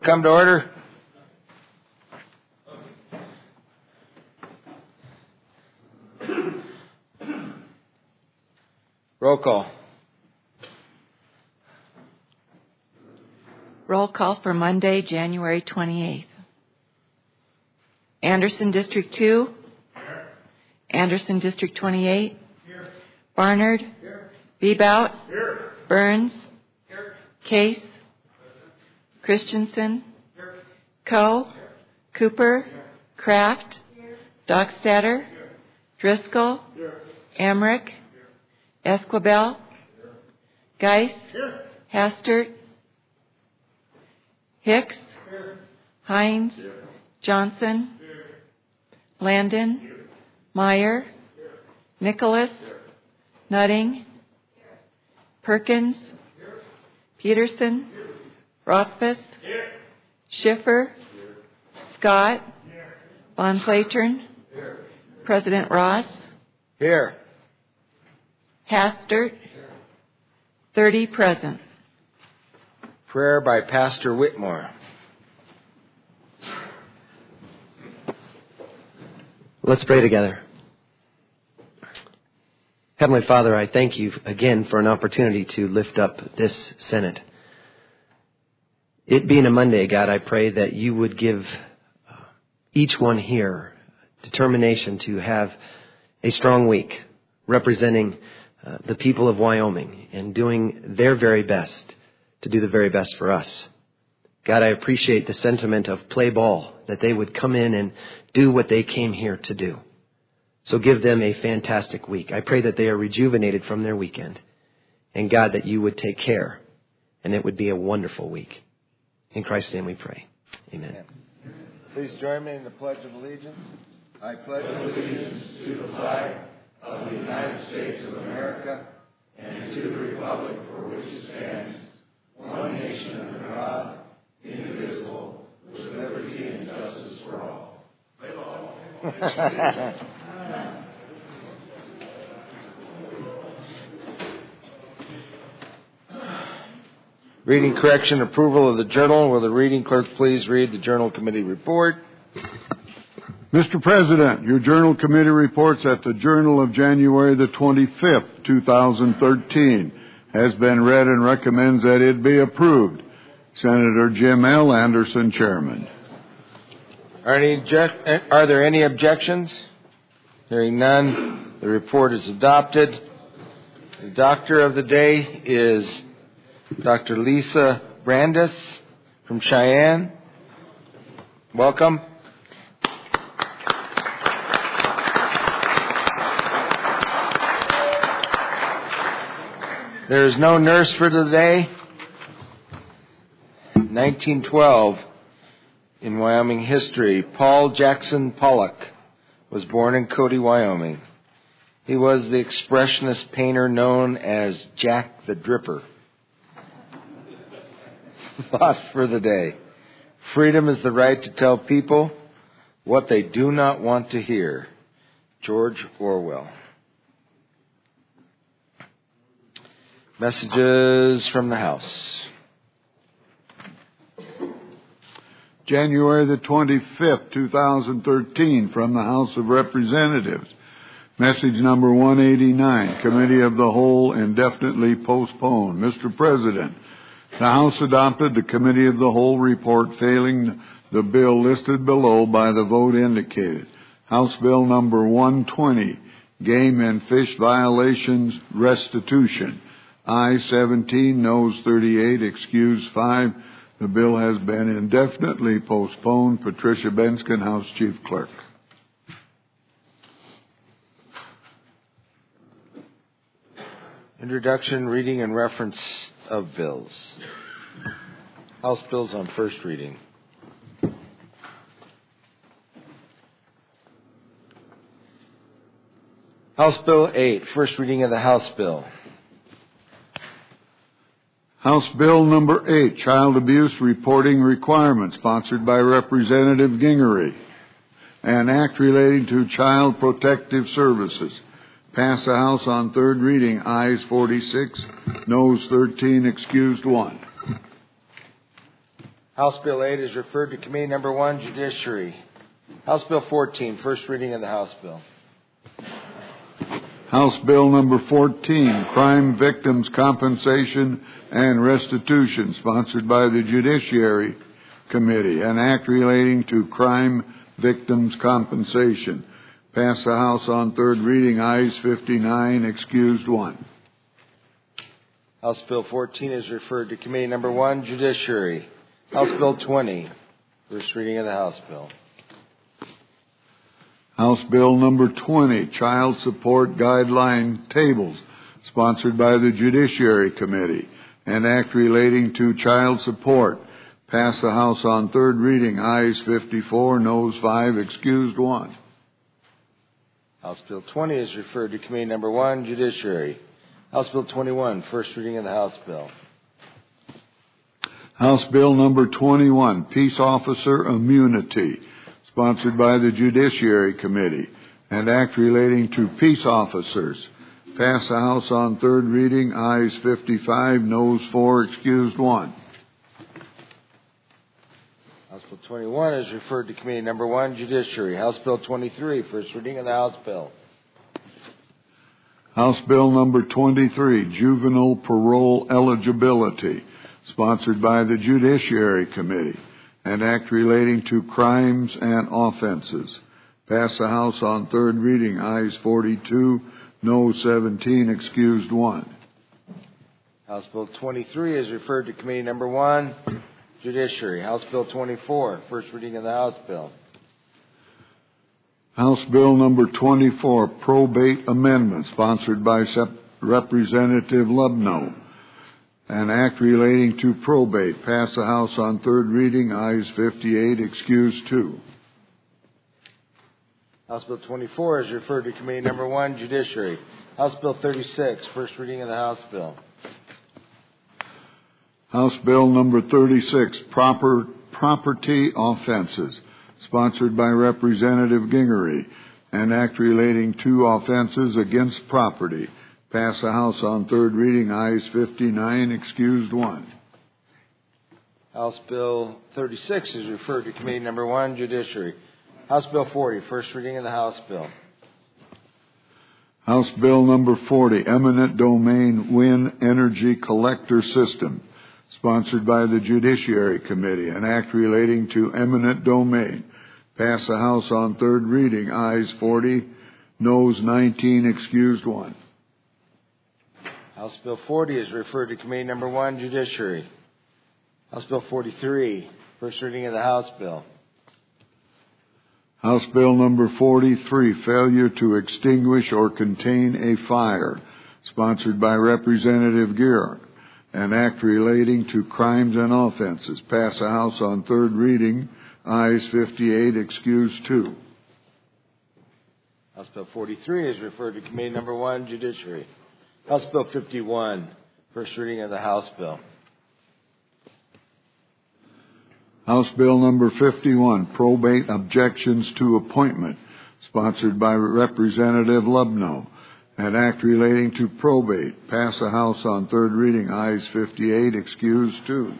Come to order. Roll call. Roll call for Monday, January 28th. Anderson District 2. Here. Anderson District 28. Here. Barnard. Here. Bebout. Here. Burns. Here. Case. Christensen. Here. Coe. Here. Cooper. Here. Kraft. Here. Dockstader. Here. Driscoll. Here. Emmerich. Here. Esquibel. Here. Geis. Here. Hastert. Hicks. Here. Hines. Here. Johnson. Here. Landon. Here. Meyer. Here. Nicholas. Here. Nutting. Here. Perkins. Here. Peterson. Here. Rothfuss. Here. Schiffer. Here. Scott. Here. Von Platern. Here. President Ross. Here. Hastert. Here. 30 present. Prayer by Pastor Whitmore. Let's pray together. Heavenly Father, I thank you again for an opportunity to lift up this Senate. It being a Monday, God, I pray that you would give each one here determination to have a strong week representing the people of Wyoming and doing their very best to do the very best for us. God, I appreciate the sentiment of play ball, that they would come in and do what they came here to do. So give them a fantastic week. I pray that they are rejuvenated from their weekend. And God, that you would take care and it would be a wonderful week. In Christ's name we pray. Amen. Please join me in the Pledge of Allegiance. I pledge allegiance to the flag of the United States of America and to the republic for which it stands, one nation under God, indivisible, with liberty and justice for all. Reading correction, approval of the journal. Will the reading clerk please read the journal committee report? Mr. President, your journal committee reports at the Journal of January the 25th, 2013 has been read and recommends that it be approved. Senator Jim L. Anderson, Chairman. Are there any objections? Hearing none, the report is adopted. The doctor of the day is Dr. Lisa Brandis from Cheyenne. Welcome. There is no nurse for today. 1912, in Wyoming history, Paul Jackson Pollock was born in Cody, Wyoming. He was the expressionist painter known as Jack the Dripper. Thought for the day. Freedom is the right to tell people what they do not want to hear. George Orwell. Messages from the House. January the 25th, 2013, from the House of Representatives. Message number 189, Committee of the Whole indefinitely postponed. Mr. President, the House adopted the Committee of the Whole report failing the bill listed below by the vote indicated. House Bill number 120, Game and Fish Violations Restitution. Ayes 17, noes 38, excused 5. The bill has been indefinitely postponed. Patricia Benskin, House Chief Clerk. Introduction, reading, and reference of bills. House bills on first reading. House Bill 8, first reading of the House Bill. House Bill number 8, Child Abuse Reporting Requirement, sponsored by Representative Gingery. An act relating to Child Protective Services. Pass the House on third reading. Ayes 46, noes 13, excused 1. House Bill 8 is referred to Committee Number 1, Judiciary. House Bill 14, first reading of the House Bill. House Bill number 14, Crime Victims Compensation and Restitution, sponsored by the Judiciary Committee, an act relating to crime victims' compensation. Passed the House on third reading, ayes 59, excused 1. House Bill 14 is referred to Committee Number 1, Judiciary. House Bill 20, first reading of the House Bill. House Bill number 20, Child Support Guideline Tables, sponsored by the Judiciary Committee, an act relating to child support. Passed the House on third reading, ayes 54, noes 5, excused 1. House Bill 20 is referred to Committee Number 1, Judiciary. House Bill 21, first reading of the House Bill. House Bill number 21, Peace Officer Immunity, sponsored by the Judiciary Committee, an act relating to peace officers. Passed the House on third reading, ayes 55, noes 4, excused 1. House Bill 21 is referred to Committee Number 1, Judiciary. House Bill 23, first reading of the House Bill. House Bill number 23, Juvenile Parole Eligibility, sponsored by the Judiciary Committee, an act relating to crimes and offenses. Passed the House on third reading, ayes 42, noes 17, excused 1. House Bill 23 is referred to Committee Number 1, Judiciary. House Bill 24, first reading of the House Bill. House Bill number 24, Probate Amendment, sponsored by Representative Lubno, an act relating to probate. Passed the House on third reading, ayes 58, excused 2. House Bill 24 is referred to Committee Number 1, Judiciary. House Bill 36, first reading of the House Bill. House Bill number 36, Property Offenses, sponsored by Representative Gingery, an act relating to offenses against property. Passed the House on third reading, ayes 59, excused 1. House Bill 36 is referred to Committee Number 1, Judiciary. House Bill 40, first reading of the House Bill. House Bill number 40, Eminent Domain Wind Energy Collector System, sponsored by the Judiciary Committee, an act relating to eminent domain. Passed the House on third reading, ayes 40, noes 19, excused 1. House Bill 40 is referred to Committee Number 1, Judiciary. House Bill 43, first reading of the House Bill. House Bill number 43, Failure to Extinguish or Contain a Fire, sponsored by Representative Gear, an act relating to crimes and offenses. Passed the House on third reading, ayes 58, excused 2. House Bill 43 is referred to Committee Number 1, Judiciary. House Bill 51, first reading of the House Bill. House Bill number 51, Probate Objections to Appointment, sponsored by Representative Lubno, an act relating to probate. Passed the House on third reading, ayes 58, excused 2.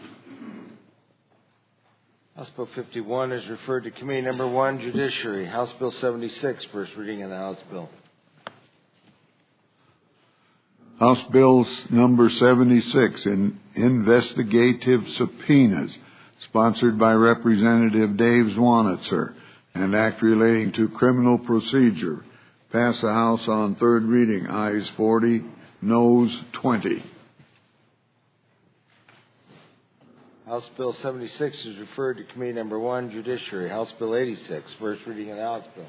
House Bill 51 is referred to Committee Number 1, Judiciary. House Bill 76, first reading of the House Bill. House Bill number 76, Investigative Subpoenas, sponsored by Representative Dave Zwanitzer, an act relating to criminal procedure. Passed the House on third reading, ayes 40, noes 20. House Bill 76 is referred to Committee Number 1, Judiciary. House Bill 86, first reading of the House Bill.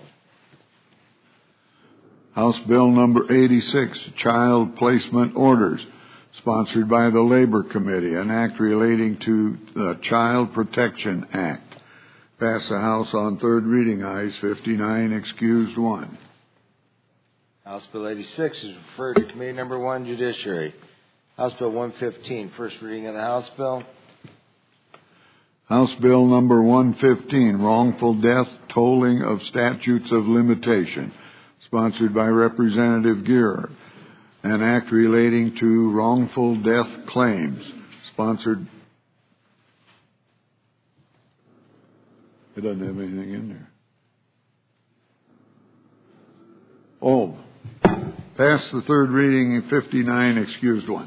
House Bill number 86, Child Placement Orders, sponsored by the Labor Committee, an act relating to the Child Protection Act. Passed the House on third reading, ayes 59, excused 1. House Bill 86 is referred to Committee Number 1, Judiciary. House Bill 115, first reading of the House Bill. House Bill number 115, Wrongful Death, Tolling of Statutes of Limitation, sponsored by Representative Gear, an act relating to wrongful death claims, sponsored It doesn't have anything in there. Oh, pass the third reading in 59, excused one.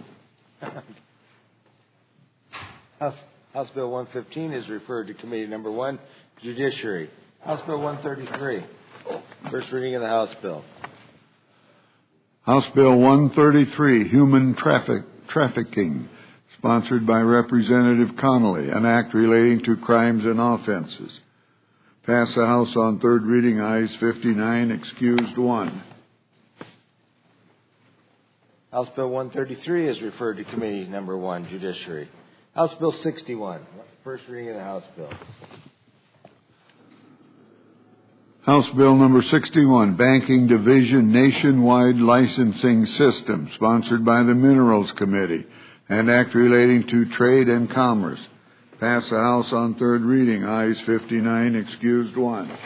House Bill 115 is referred to Committee Number 1, Judiciary. House Bill 133, first reading of the House Bill. House Bill 133, Human Trafficking, sponsored by Representative Connolly, an act relating to crimes and offenses. Pass the House on third reading, ayes 59, excused 1. House Bill 133 is referred to Committee Number 1, Judiciary. House Bill 61, first reading of the House Bill. House Bill number 61, Banking Division Nationwide Licensing System, sponsored by the Minerals Committee, an act relating to trade and commerce. Pass the House on third reading, ayes 59, excused 1.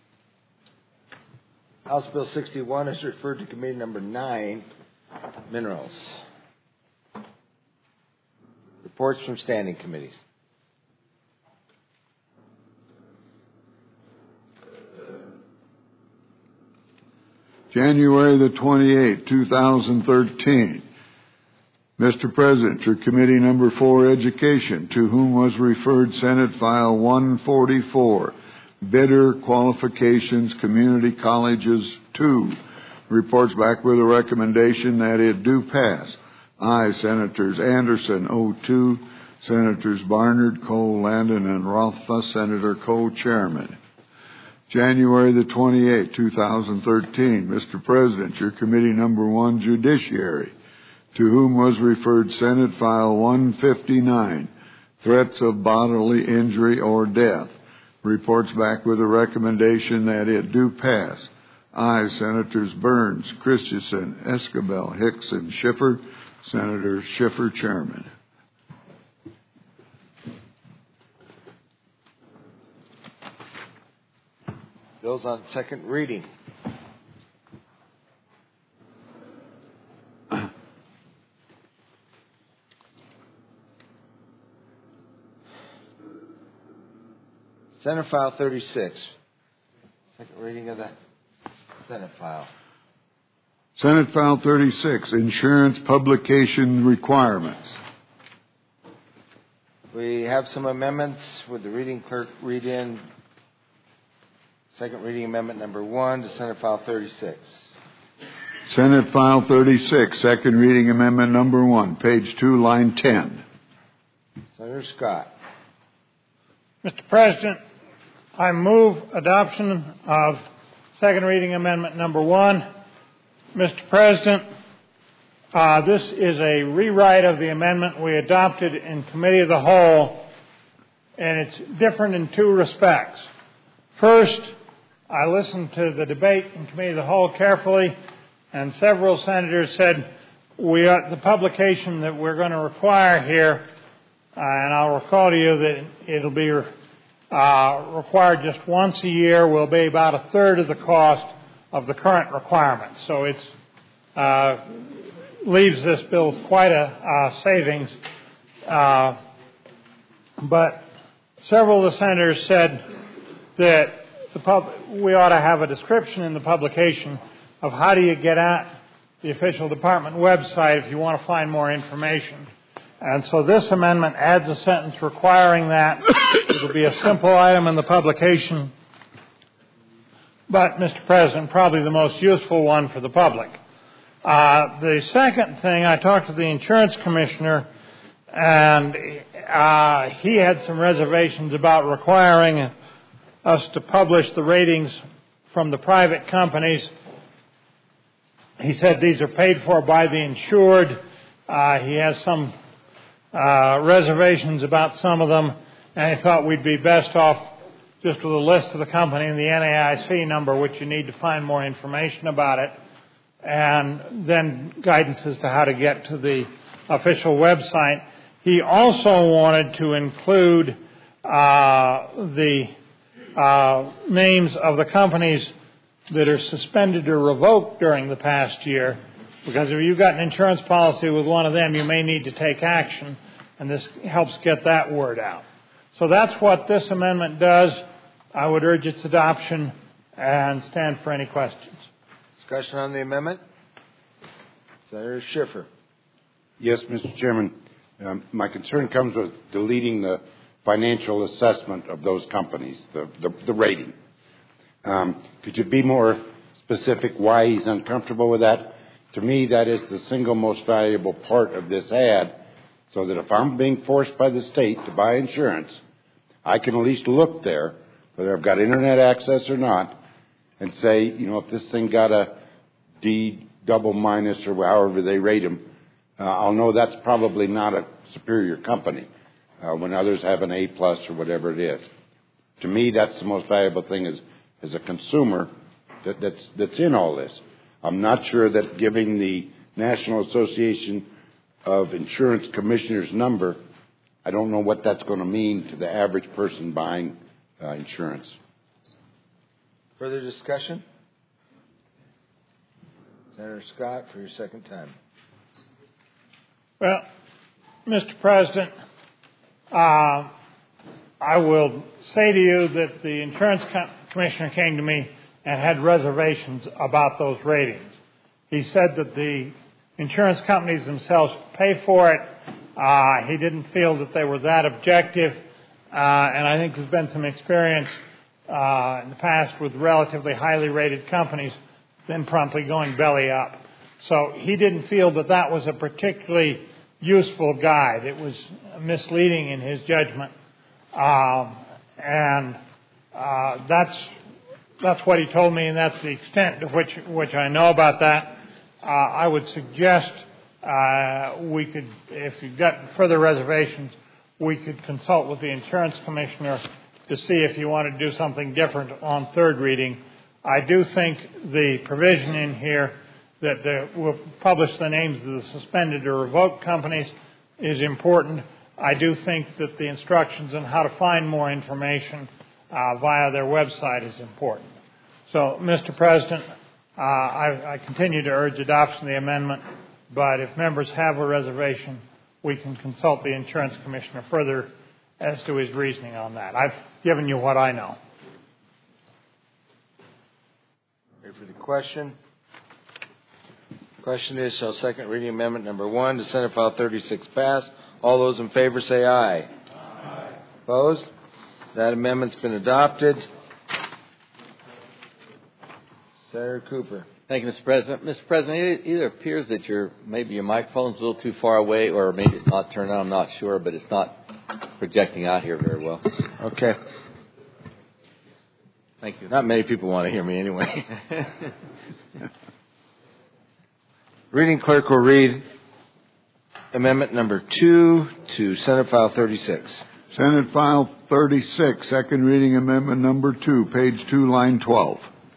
House Bill 61 is referred to Committee Number 9, Minerals. Reports from standing committees. January the 28th, 2013. Mr. President, your Committee Number 4, Education, to whom was referred Senate File 144, Bidder Qualifications Community Colleges 2, reports back with a recommendation that it do pass. Aye, Senators Anderson, O2, Senators Barnard, Cole, Landon, and Rothfuss, Senator Co-Chairman. January the 28th, 2013. Mr. President, your Committee Number 1, Judiciary, to whom was referred Senate File 159, Threats of Bodily Injury or Death, reports back with a recommendation that it do pass. Aye, Senators Burns, Christensen, Escabel, Hicks, and Schiffer, Senator Schiffer, Chairman. Bills on second reading. Senate File 36. Second reading of the Senate File. Senate File 36, Insurance Publication Requirements. We have some amendments. Would the reading clerk read in second reading amendment number 1 to Senate File 36? Senate File 36, second reading amendment number 1, page 2, line 10. Senator Scott. Mr. President, I move adoption of second reading amendment number 1. Mr. President, this is a rewrite of the amendment we adopted in Committee of the Whole, and it's different in two respects. First, I listened to the debate in Committee of the Whole carefully, and several senators said the publication that we're going to require here, and I'll recall to you that it'll be required just once a year, will be about a third of the cost of the current requirements. So it leaves this bill with quite a savings. But several of the senators said that we ought to have a description in the publication of how do you get at the official department website if you want to find more information. And so this amendment adds a sentence requiring that. It will be a simple item in the publication, but, Mr. President, probably the most useful one for the public. The second thing, I talked to the insurance commissioner, and he had some reservations about requiring us to publish the ratings from the private companies. He said these are paid for by the insured. He has some reservations about some of them, and he thought we'd be best off just with a list of the company and the NAIC number, which you need to find more information about it, and then guidance as to how to get to the official website. He also wanted to include the names of the companies that are suspended or revoked during the past year, because if you've got an insurance policy with one of them, you may need to take action, and this helps get that word out. So that's what this amendment does. I would urge its adoption and stand for any questions. Discussion on the amendment? Senator Schiffer. Yes, Mr. Chairman. My concern comes with deleting the financial assessment of those companies, the rating. Could you be more specific why he's uncomfortable with that? To me, that is the single most valuable part of this ad, so that if I'm being forced by the state to buy insurance, I can at least look there, whether I've got internet access or not, and say, if this thing got a D double minus or however they rate them, I'll know that's probably not a superior company when others have an A plus or whatever it is. To me, that's the most valuable thing as a consumer that's in all this. I'm not sure that giving the National Association of Insurance Commissioners number, I don't know what that's going to mean to the average person buying insurance. Further discussion? Senator Scott, for your second time. Well, Mr. President, I will say to you that the insurance commissioner came to me and had reservations about those ratings. He said that the insurance companies themselves pay for it. He didn't feel that they were that objective, and I think there's been some experience in the past with relatively highly rated companies then promptly going belly up. So he didn't feel that that was a particularly useful guide. It was misleading in his judgment, and that's what he told me, and that's the extent to which I know about that. I would suggest we could, if you've got further reservations, we could consult with the insurance commissioner to see if you want to do something different on third reading. I do think the provision in here that will publish the names of the suspended or revoked companies is important. I do think that the instructions on how to find more information via their website is important. So, Mr. President, I continue to urge adoption of the amendment, but if members have a reservation, we can consult the insurance commissioner further as to his reasoning on that. I've given you what I know. Ready for the question? Question is, shall second reading amendment number 1 to Senate File 36 pass? All those in favor say aye. Aye. Opposed? That amendment's been adopted. Senator Cooper. Thank you, Mr. President. Mr. President, it either appears that maybe your microphone's a little too far away, or maybe it's not turned on. I'm not sure, but it's not projecting out here very well. Okay. Thank you. Not many people want to hear me anyway. Reading clerk will read amendment number 2 to Senate File 36. Senate File 36, second reading amendment number 2, page 2, line 12.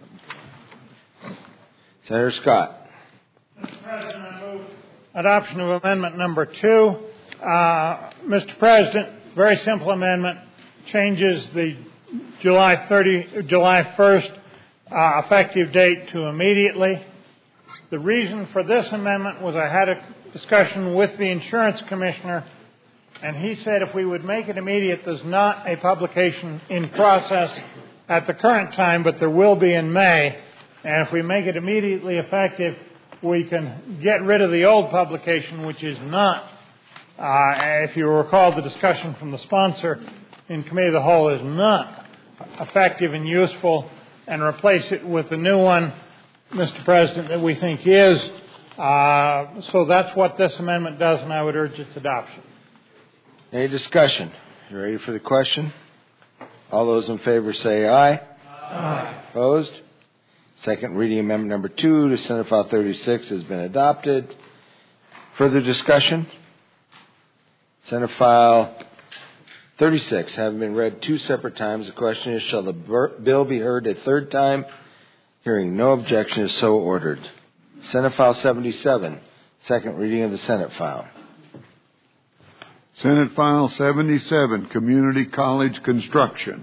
Senator Scott. Mr. President, I move adoption of amendment number 2. Mr. President, very simple amendment, changes the July 1st effective date to immediately. The reason for this amendment was I had a discussion with the insurance commissioner, and he said if we would make it immediate, there's not a publication in process at the current time, but there will be in May. And if we make it immediately effective, we can get rid of the old publication, which is not, if you recall the discussion from the sponsor in Committee of the Whole, is not effective and useful, and replace it with the new one, Mr. President, that we think is. So that's what this amendment does, and I would urge its adoption. Any discussion? You ready for the question? All those in favor say aye. Aye. Opposed? Second reading amendment number 2 to Senate File 36 has been adopted. Further discussion? Senate File 36 having been read 2 separate times. The question is, shall the bill be heard a third time? Hearing no objection is so ordered. Senate File 77, second reading of the Senate File. Senate File 77, Community College Construction.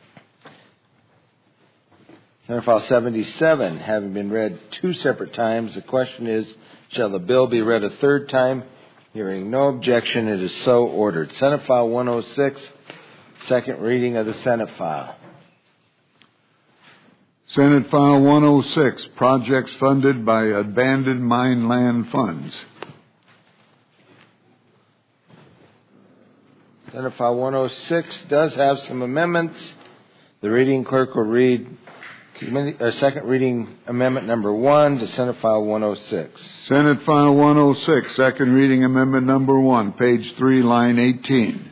Senate File 77 having been read 2 separate times. The question is, shall the bill be read a third time? Hearing no objection, it is so ordered. Senate File 106, second reading of the Senate File. Senate File 106, projects funded by abandoned mine land funds. Senate File 106 does have some amendments. The reading clerk will read second reading amendment number 1 to Senate File 106. Senate File 106, second reading amendment number 1, page 3, line 18.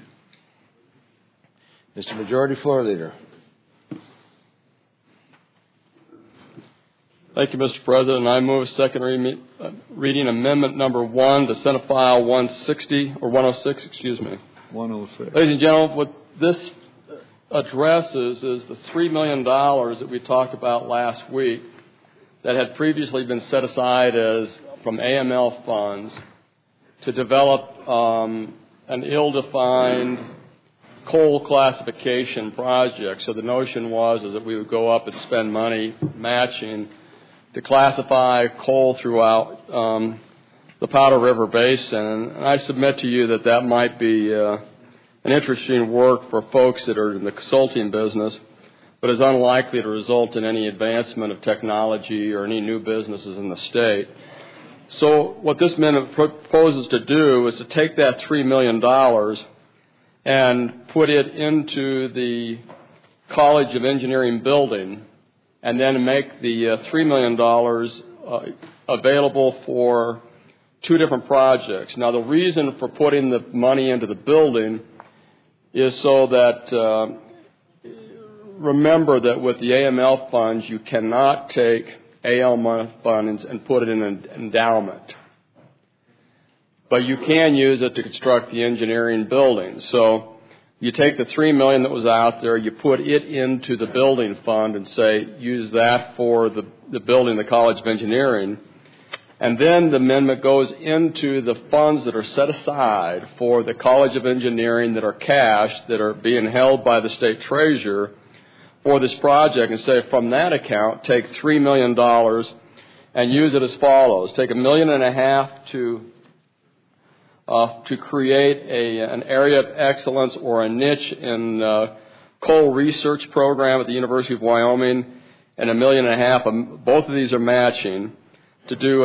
Mr. Majority Floor Leader. Thank you, Mr. President. I move second reading amendment number 1 to Senate File 160, or 106, excuse me. 106. Ladies and gentlemen, what this addresses is the $3 million that we talked about last week that had previously been set aside from AML funds to develop an ill-defined coal classification project. So the notion was that we would go up and spend money matching to classify coal throughout the Powder River Basin. And I submit to you that might be an interesting work for folks that are in the consulting business, but is unlikely to result in any advancement of technology or any new businesses in the state. So what this amendment proposes to do is to take that $3 million and put it into the College of Engineering building, and then make the $3 million available for 2 different projects. Now, the reason for putting the money into the building is so that, remember that with the AML funds, you cannot take AML funds and put it in an endowment. But you can use it to construct the engineering building. So you take the $3 million that was out there, you put it into the building fund and say, use that for the building, the College of Engineering. And then the amendment goes into the funds that are set aside for the College of Engineering that are cash, that are being held by the state treasurer for this project, and say from that account, take $3 million and use it as follows. Take $1.5 million to create an area of excellence or a niche in coal research program at the University of Wyoming, and $1.5 million, both of these are matching, to do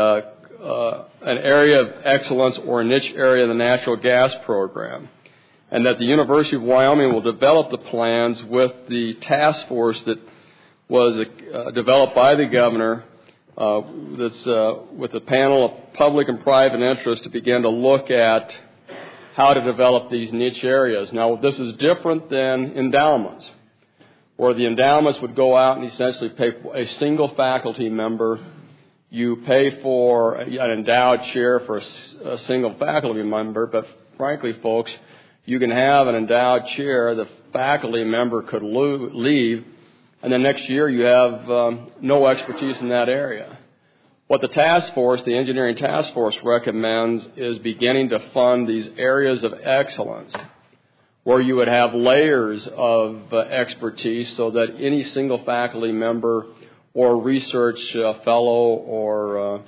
an area of excellence or a niche area of the natural gas program. And that the University of Wyoming will develop the plans with the task force that was developed by the governor that's with a panel of public and private interest to begin to look at how to develop these niche areas. Now, this is different than endowments, where the endowments would go out and essentially pay for a single faculty member. You pay for an endowed chair for a single faculty member, but frankly, folks, you can have an endowed chair, the faculty member could leave, and then next year you have no expertise in that area. What the task force, the engineering task force, recommends is beginning to fund these areas of excellence where you would have layers of expertise so that any single faculty member or research fellow or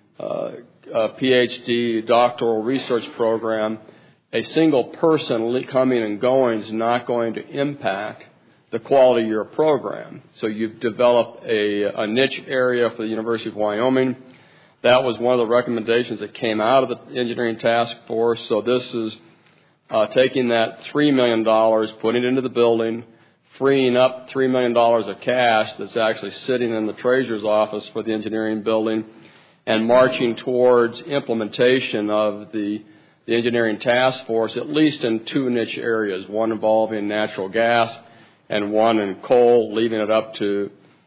PhD doctoral research program, a single person coming and going is not going to impact the quality of your program. So you've developed a niche area for the University of Wyoming. That was one of the recommendations that came out of the engineering task force. So this is taking that $3 million, putting it into the building, freeing up $3 million of cash that's actually sitting in the treasurer's office for the engineering building, and marching towards implementation of the engineering task force, at least in 2 niche areas, one involving natural gas and one in coal, leaving it up to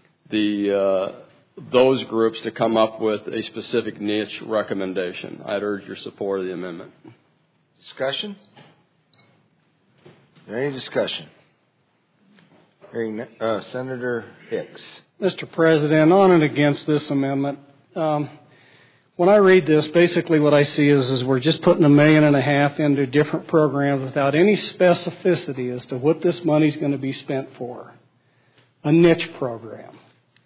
those groups to come up with a specific niche recommendation. I'd urge your support of the amendment. Discussion? Is there any discussion? Hearing Senator Hicks. Mr. President, on and against this amendment. When I read this, basically what I see is we're just putting $1.5 million into different programs without any specificity as to what this money is going to be spent for. A niche program.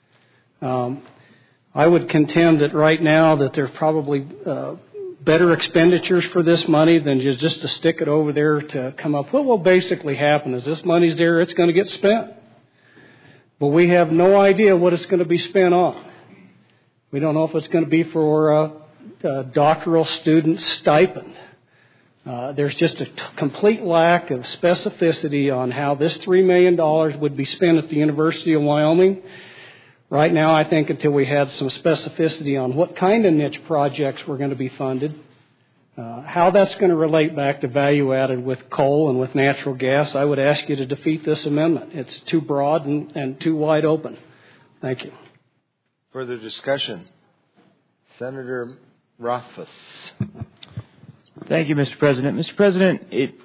I would contend that right now that there's probably better expenditures for this money than just to stick it over there to come up. What will basically happen is this money's there, it's going to get spent. but we have no idea what it's going to be spent on. We don't know if it's going to be for a doctoral student stipend. There's just a complete lack of specificity on how this $3 million would be spent at the University of Wyoming. Right now, I think until we had some specificity on what kind of niche projects were going to be funded, how that's going to relate back to value added with coal and with natural gas, I would ask you to defeat this amendment. It's too broad and too wide open. Thank you. Further discussion? Senator Rothfuss. Thank you, Mr. President. Mr. President,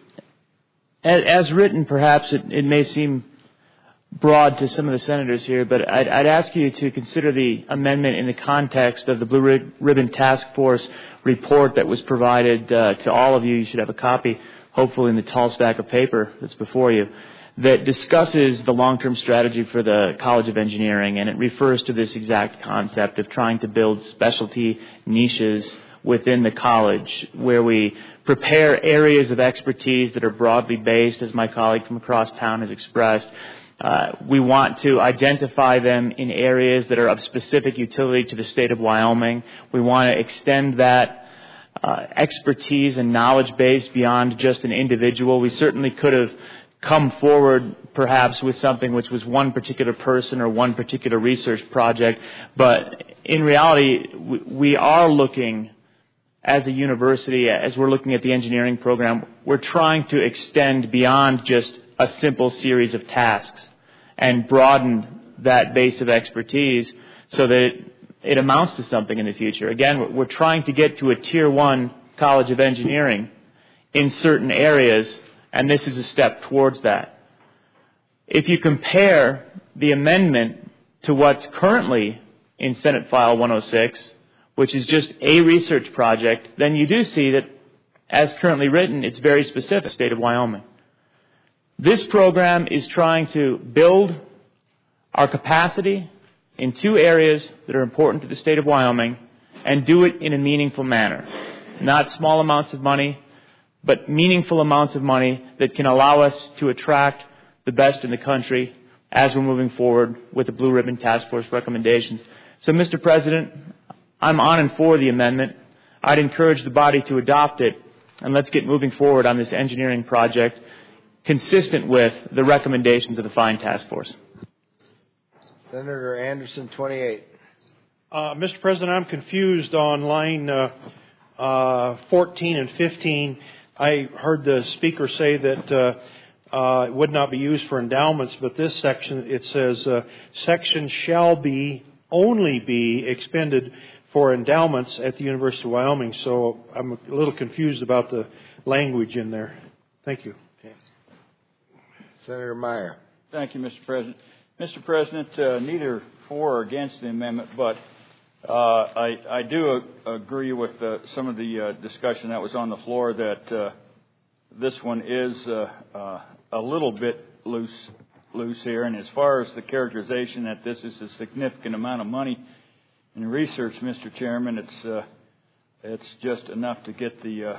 as written, perhaps it may seem broad to some of the senators here, but I'd ask you to consider the amendment in the context of the Blue Ribbon Task Force report that was provided to all of you. You should have a copy, hopefully in the tall stack of paper that's before you, that discusses the long-term strategy for the College of Engineering, and it refers to this exact concept of trying to build specialty niches within the college where we prepare areas of expertise that are broadly based, as my colleague from across town has expressed. We want to identify them in areas that are of specific utility to the state of Wyoming. We want to extend that expertise and knowledge base beyond just an individual. We certainly could have come forward perhaps with something which was one particular person or one particular research project, but in reality, we are looking as a university, as we're looking at the engineering program, we're trying to extend beyond just a simple series of tasks and broaden that base of expertise so that it amounts to something in the future. Again, we're trying to get to a Tier 1 College of Engineering in certain areas, and this is a step towards that. If you compare the amendment to what's currently in Senate File 106, which is just a research project, then you do see that, as currently written, it's very specific to the state of Wyoming. This program is trying to build our capacity in two areas that are important to the state of Wyoming and do it in a meaningful manner. Not small amounts of money, but meaningful amounts of money that can allow us to attract the best in the country as we're moving forward with the Blue Ribbon Task Force recommendations. So, Mr. President, I'm on and for the amendment. I'd encourage the body to adopt it, and let's get moving forward on this engineering project consistent with the recommendations of the Fine Task Force. Senator Anderson, 28. Mr. President, I'm confused on line 14 and 15. I heard the speaker say that it would not be used for endowments, but this section, it says, section shall only be expended for endowments at the University of Wyoming. So I'm a little confused about the language in there. Thank you. Okay. Senator Meyer. Thank you, Mr. President. Mr. President, neither for or against the amendment, but I do agree with some of the discussion that was on the floor that this one is a little bit loose here. And as far as the characterization that this is a significant amount of money in research, Mr. Chairman, it's just enough to get the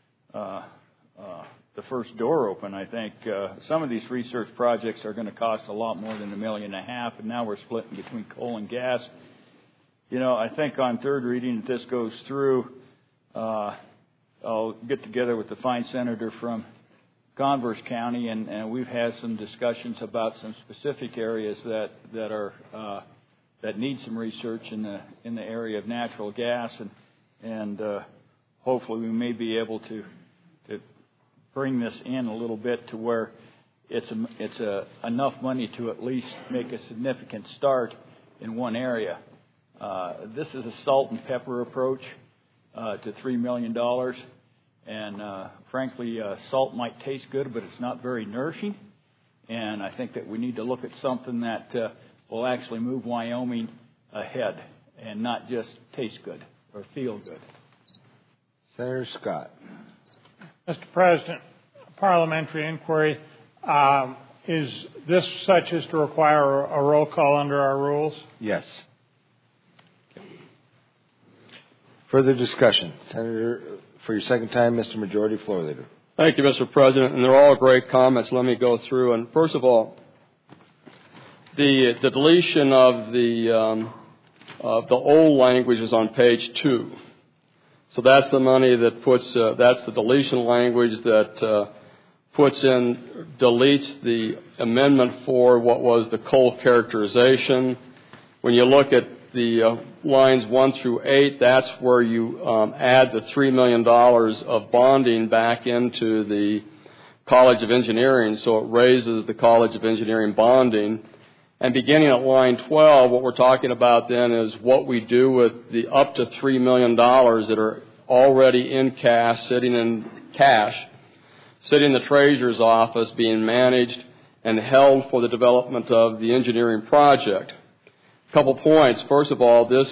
first door open. I think some of these research projects are going to cost a lot more than $1.5 million, and now we're splitting between coal and gas. You know, I think on third reading, if this goes through, I'll get together with the fine senator from Converse County, and we've had some discussions about some specific areas that need some research in the area of natural gas, and hopefully we may be able to bring this in a little bit to where it's enough money to at least make a significant start in one area. This is a salt and pepper approach to $3 million, and frankly, salt might taste good, but it's not very nourishing. And I think that we need to look at something that will actually move Wyoming ahead and not just taste good or feel good. Senator Scott. Mr. President, parliamentary inquiry. Is this such as to require a roll call under our rules? Yes. Further discussion. Senator, for your second time, Mr. Majority Floor Leader. Thank you, Mr. President. And they're all great comments. Let me go through. And first of all, The deletion of the old language is on page 2. So that's the money that that's the deletion language that deletes the amendment for what was the coal characterization. When you look at the lines 1 through 8, that's where you add the $3 million of bonding back into the College of Engineering, so it raises the College of Engineering bonding. And beginning at line 12, what we're talking about then is what we do with the up to $3 million that are already in cash, sitting in the Treasurer's office, being managed and held for the development of the engineering project. A couple points. First of all, this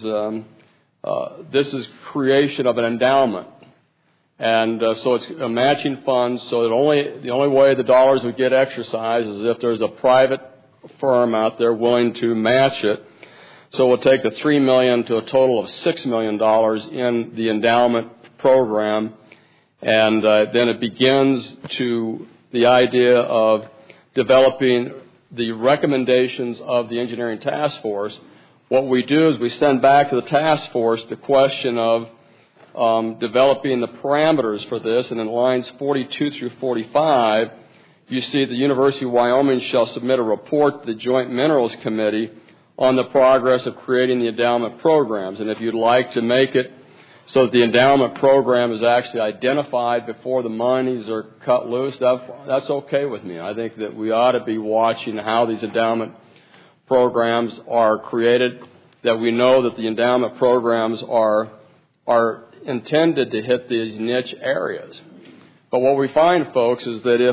is creation of an endowment. And so it's a matching fund, so that the only way the dollars would get exercised is if there's a private firm out there willing to match it. So we'll take the $3 million to a total of $6 million in the endowment program, and then it begins to the idea of developing the recommendations of the engineering task force. What we do is we send back to the task force the question of developing the parameters for this, and in lines 42 through 45, you see the University of Wyoming shall submit a report to the Joint Minerals Committee on the progress of creating the endowment programs. And if you'd like to make it so that the endowment program is actually identified before the monies are cut loose, that's okay with me. I think that we ought to be watching how these endowment programs are created, that we know that the endowment programs are intended to hit these niche areas. But what we find, folks, is that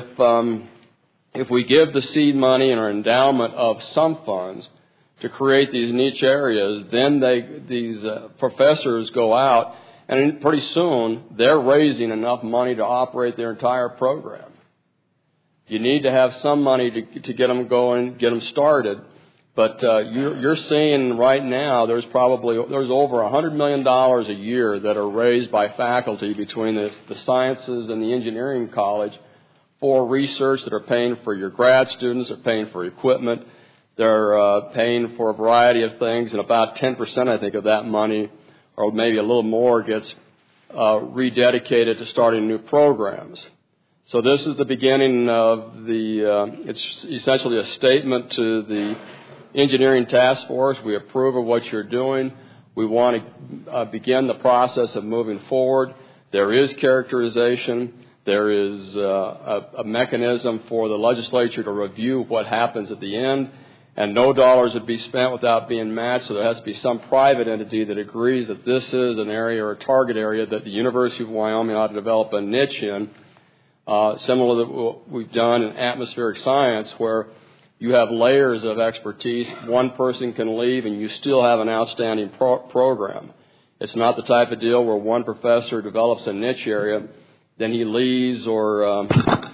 if we give the seed money and our endowment of some funds to create these niche areas, then these professors go out, and pretty soon they're raising enough money to operate their entire program. You need to have some money to get them going, get them started. But you're seeing right now there's over $100 million a year that are raised by faculty between the sciences and the engineering college for research that are paying for your grad students, they're paying for equipment, they're paying for a variety of things, and about 10%, I think, of that money, or maybe a little more, gets rededicated to starting new programs. So this is the beginning of it's essentially a statement to the engineering task force. We approve of what you're doing. We want to begin the process of moving forward. There is characterization. There is a mechanism for the legislature to review what happens at the end, and no dollars would be spent without being matched, so there has to be some private entity that agrees that this is an area or a target area that the University of Wyoming ought to develop a niche in, similar to what we've done in atmospheric science, where you have layers of expertise. One person can leave and you still have an outstanding program. It's not the type of deal where one professor develops a niche area, then he leaves or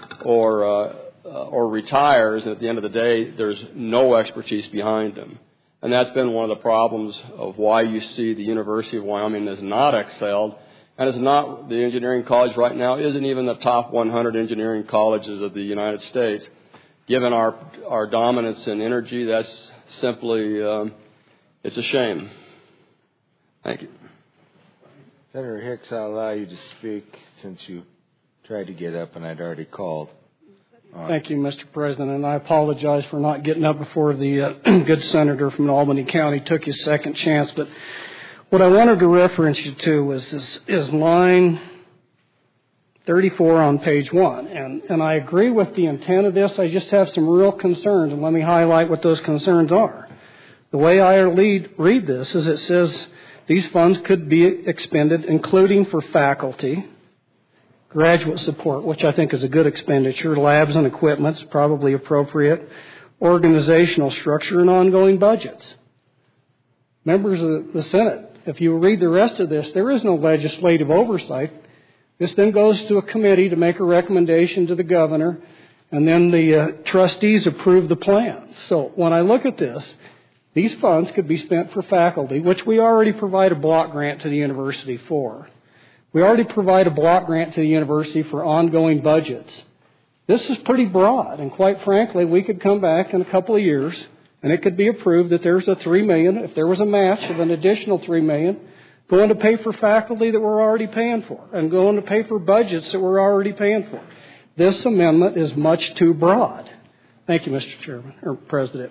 retires, and at the end of the day, there's no expertise behind him. And that's been one of the problems of why you see the University of Wyoming has not excelled, and is not, the engineering college right now isn't even the top 100 engineering colleges of the United States. Given our dominance in energy, that's simply, it's a shame. Thank you. Senator Hicks, I'll allow you to speak since you tried to get up and I'd already called. Thank you, Mr. President, and I apologize for not getting up before the good senator from Albany County took his second chance. But what I wanted to reference you to is line 34 on page 1. And I agree with the intent of this. I just have some real concerns, and let me highlight what those concerns are. The way I read this is it says these funds could be expended, including for faculty, graduate support, which I think is a good expenditure, labs and equipment's probably appropriate, organizational structure, and ongoing budgets. Members of the Senate, if you read the rest of this, there is no legislative oversight. This then goes to a committee to make a recommendation to the governor, and then the trustees approve the plan. So when I look at this, these funds could be spent for faculty, which we already provide a block grant to the university for. We already provide a block grant to the university for ongoing budgets. This is pretty broad, and quite frankly, we could come back in a couple of years And it could be approved that there's a $3 million, if there was a match of an additional $3 million, going to pay for faculty that we're already paying for and going to pay for budgets that we're already paying for. This amendment is much too broad. Thank you, Mr. Chairman, or President.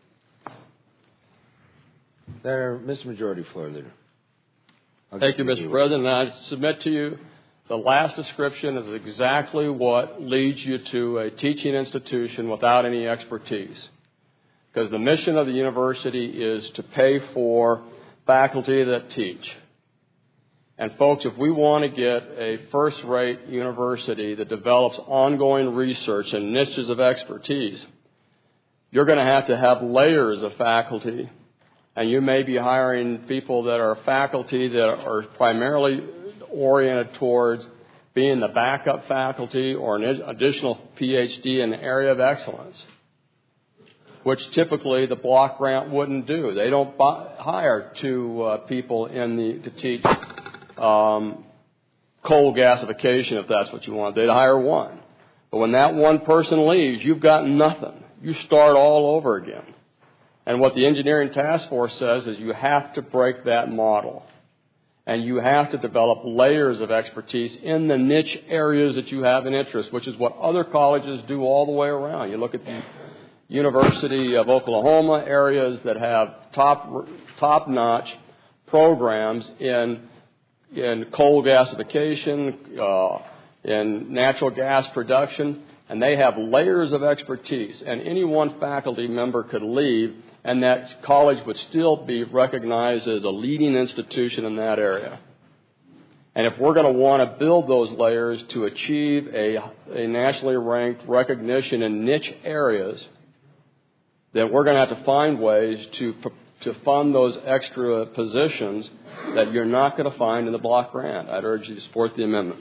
Senator, Mr. Majority Floor Leader. Thank you, Mr. President. And I submit to you the last description is exactly what leads you to a teaching institution without any expertise. Because the mission of the university is to pay for faculty that teach. And folks, if we want to get a first-rate university that develops ongoing research and niches of expertise, you're going to have layers of faculty. And you may be hiring people that are faculty that are primarily oriented towards being the backup faculty or an additional PhD in the area of excellence, which typically the block grant wouldn't do. They don't hire two people to teach coal gasification, if that's what you want. They'd hire one. But when that one person leaves, you've got nothing. You start all over again. And what the Engineering Task Force says is you have to break that model. And you have to develop layers of expertise in the niche areas that you have an interest, which is what other colleges do all the way around. You look at the University of Oklahoma, areas that have top-notch programs in coal gasification, in natural gas production, and they have layers of expertise. And any one faculty member could leave, and that college would still be recognized as a leading institution in that area. And if we're going to want to build those layers to achieve a nationally ranked recognition in niche areas, then we're going to have to find ways to fund those extra positions that you're not going to find in the block grant. I'd urge you to support the amendment.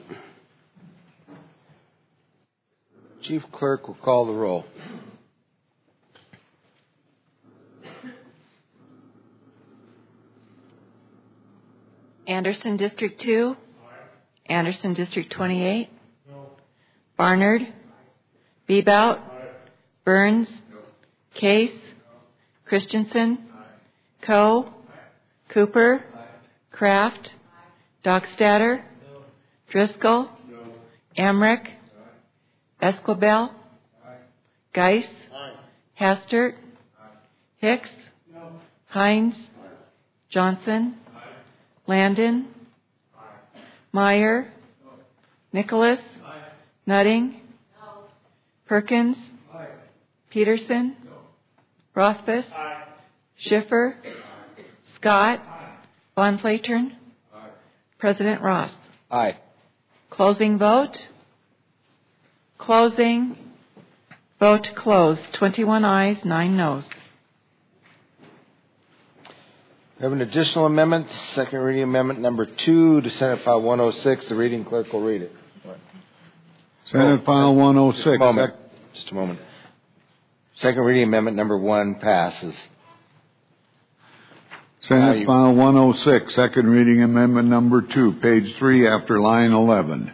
Chief Clerk will call the roll. Anderson, District 2. Aye. Anderson, District 28. No. Barnard. No. Bebout. Aye. Burns. No. Case. No. Christensen. Aye. Coe. Aye. Cooper. Aye. Kraft. Aye. Dockstader. No. Driscoll. No. Emmerich. Aye. Esquivel. Aye. Geis. Aye. Hastert. Aye. Hicks. No. Hines. Aye. Johnson. Landon. Aye. Meyer. No. Nicholas. Aye. Nutting. No. Perkins. Aye. Peterson. No. Rothfuss. Aye. Schiffer. Aye. Scott. Aye. Von Flatern. Aye. President Ross. Aye. Closing vote. Closing. Vote closed. 21 ayes, 9 noes. We have an additional amendment, second reading amendment number 2 to Senate File 106. The reading clerk will read it. Senate File 106. Just a moment. Second reading amendment number 1 passes. Senate File 106, second reading amendment number 2, page 3 after line 11.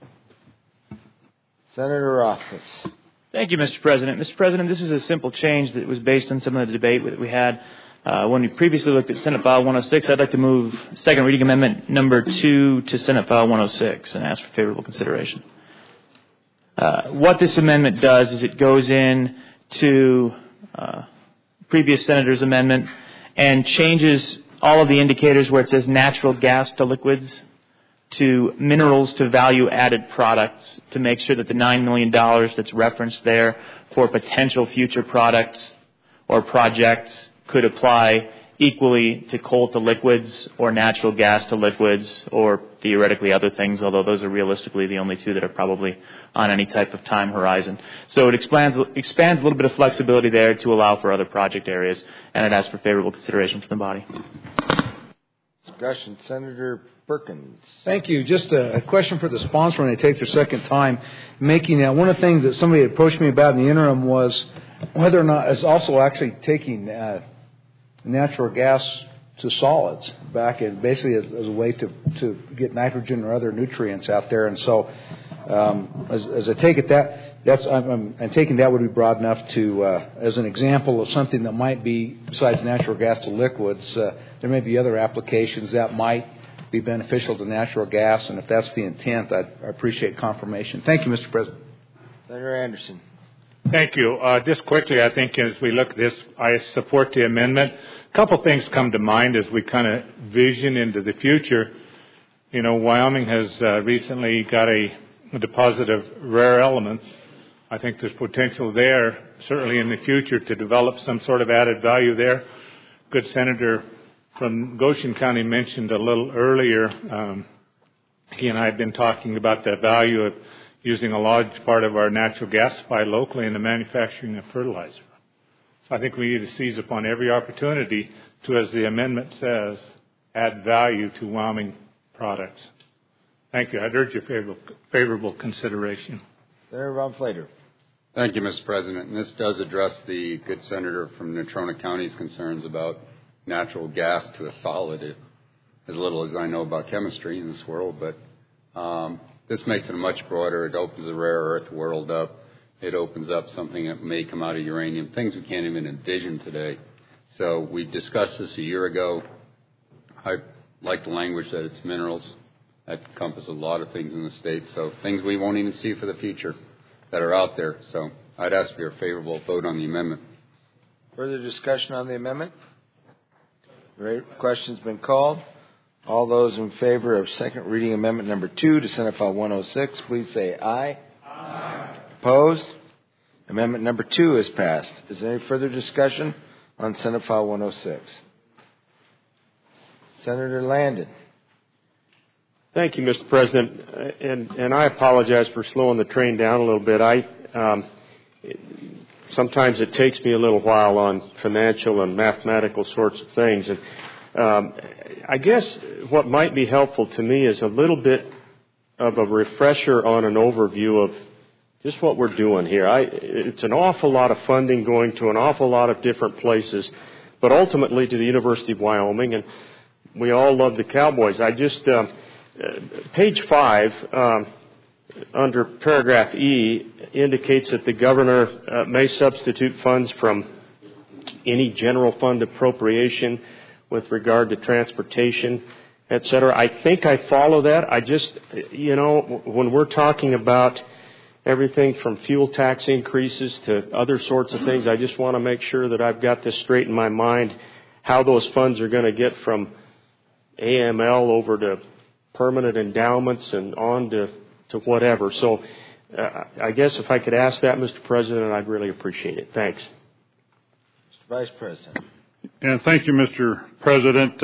Senator Rothfuss. Thank you, Mr. President. Mr. President, this is a simple change that was based on some of the debate that we had when we previously looked at Senate File 106. I'd like to move second reading amendment number 2 to Senate File 106 and ask for favorable consideration. What this amendment does is it goes in to previous senator's amendment and changes all of the indicators where it says natural gas to liquids to minerals to value-added products to make sure that the $9 million that's referenced there for potential future products or projects could apply equally to coal to liquids or natural gas to liquids or theoretically other things, although those are realistically the only two that are probably on any type of time horizon. So it expands a little bit of flexibility there to allow for other project areas, and I'd ask for favorable consideration from the body. Discussion. Senator Perkins. Thank you. Just a question for the sponsor when they take their second time making that. One of the things that somebody had approached me about in the interim was whether or not it's also actually taking natural gas to solids back in basically as a way to get nitrogen or other nutrients out there. And so as I take it, that I'm taking that would be broad enough to, as an example of something that might be, besides natural gas to liquids, there may be other applications that might be beneficial to natural gas, and if that's the intent, I appreciate confirmation. Thank you, Mr. President. Senator Anderson. Thank you. Just quickly, I think as we look at this, I support the amendment. A couple things come to mind as we kind of vision into the future. You know, Wyoming has recently got a deposit of rare elements. I think there's potential there, certainly in the future, to develop some sort of added value there. Good senator from Goshen County mentioned a little earlier, he and I have been talking about the value of using a large part of our natural gas supply locally in the manufacturing of fertilizer. So I think we need to seize upon every opportunity to, as the amendment says, add value to Wyoming products. Thank you. I'd urge your favorable consideration. Senator Ron Flater. Thank you, Mr. President. And this does address the good senator from Natrona County's concerns about natural gas to a solid, as little as I know about chemistry in this world. But this makes it much broader. It opens the rare earth world up. It opens up something that may come out of uranium, things we can't even envision today. So we discussed this a year ago. I like the language that it's minerals. That encompasses a lot of things in the state. So things we won't even see for the future that are out there. So I'd ask for your favorable vote on the amendment. Further discussion on the amendment? Question's been called. All those in favor of second reading amendment number 2 to Senate File 106, please say aye. Aye. Opposed? Amendment number 2 is passed. Is there any further discussion on Senate File 106? Senator Landon. Thank you, Mr. President. And I apologize for slowing the train down a little bit. Sometimes it takes me a little while on financial and mathematical sorts of things. And I guess what might be helpful to me is a little bit of a refresher on an overview of just what we're doing here. It's an awful lot of funding going to an awful lot of different places, but ultimately to the University of Wyoming, and we all love the Cowboys. Page 5, under paragraph E, indicates that the governor may substitute funds from any general fund appropriation with regard to transportation, et cetera. I think I follow that. I just, when we're talking about everything from fuel tax increases to other sorts of things, I just want to make sure that I've got this straight in my mind, how those funds are going to get from AML over to permanent endowments and on to whatever. So I guess if I could ask that, Mr. President, I'd really appreciate it. Thanks. Mr. Vice President. And thank you, Mr. President.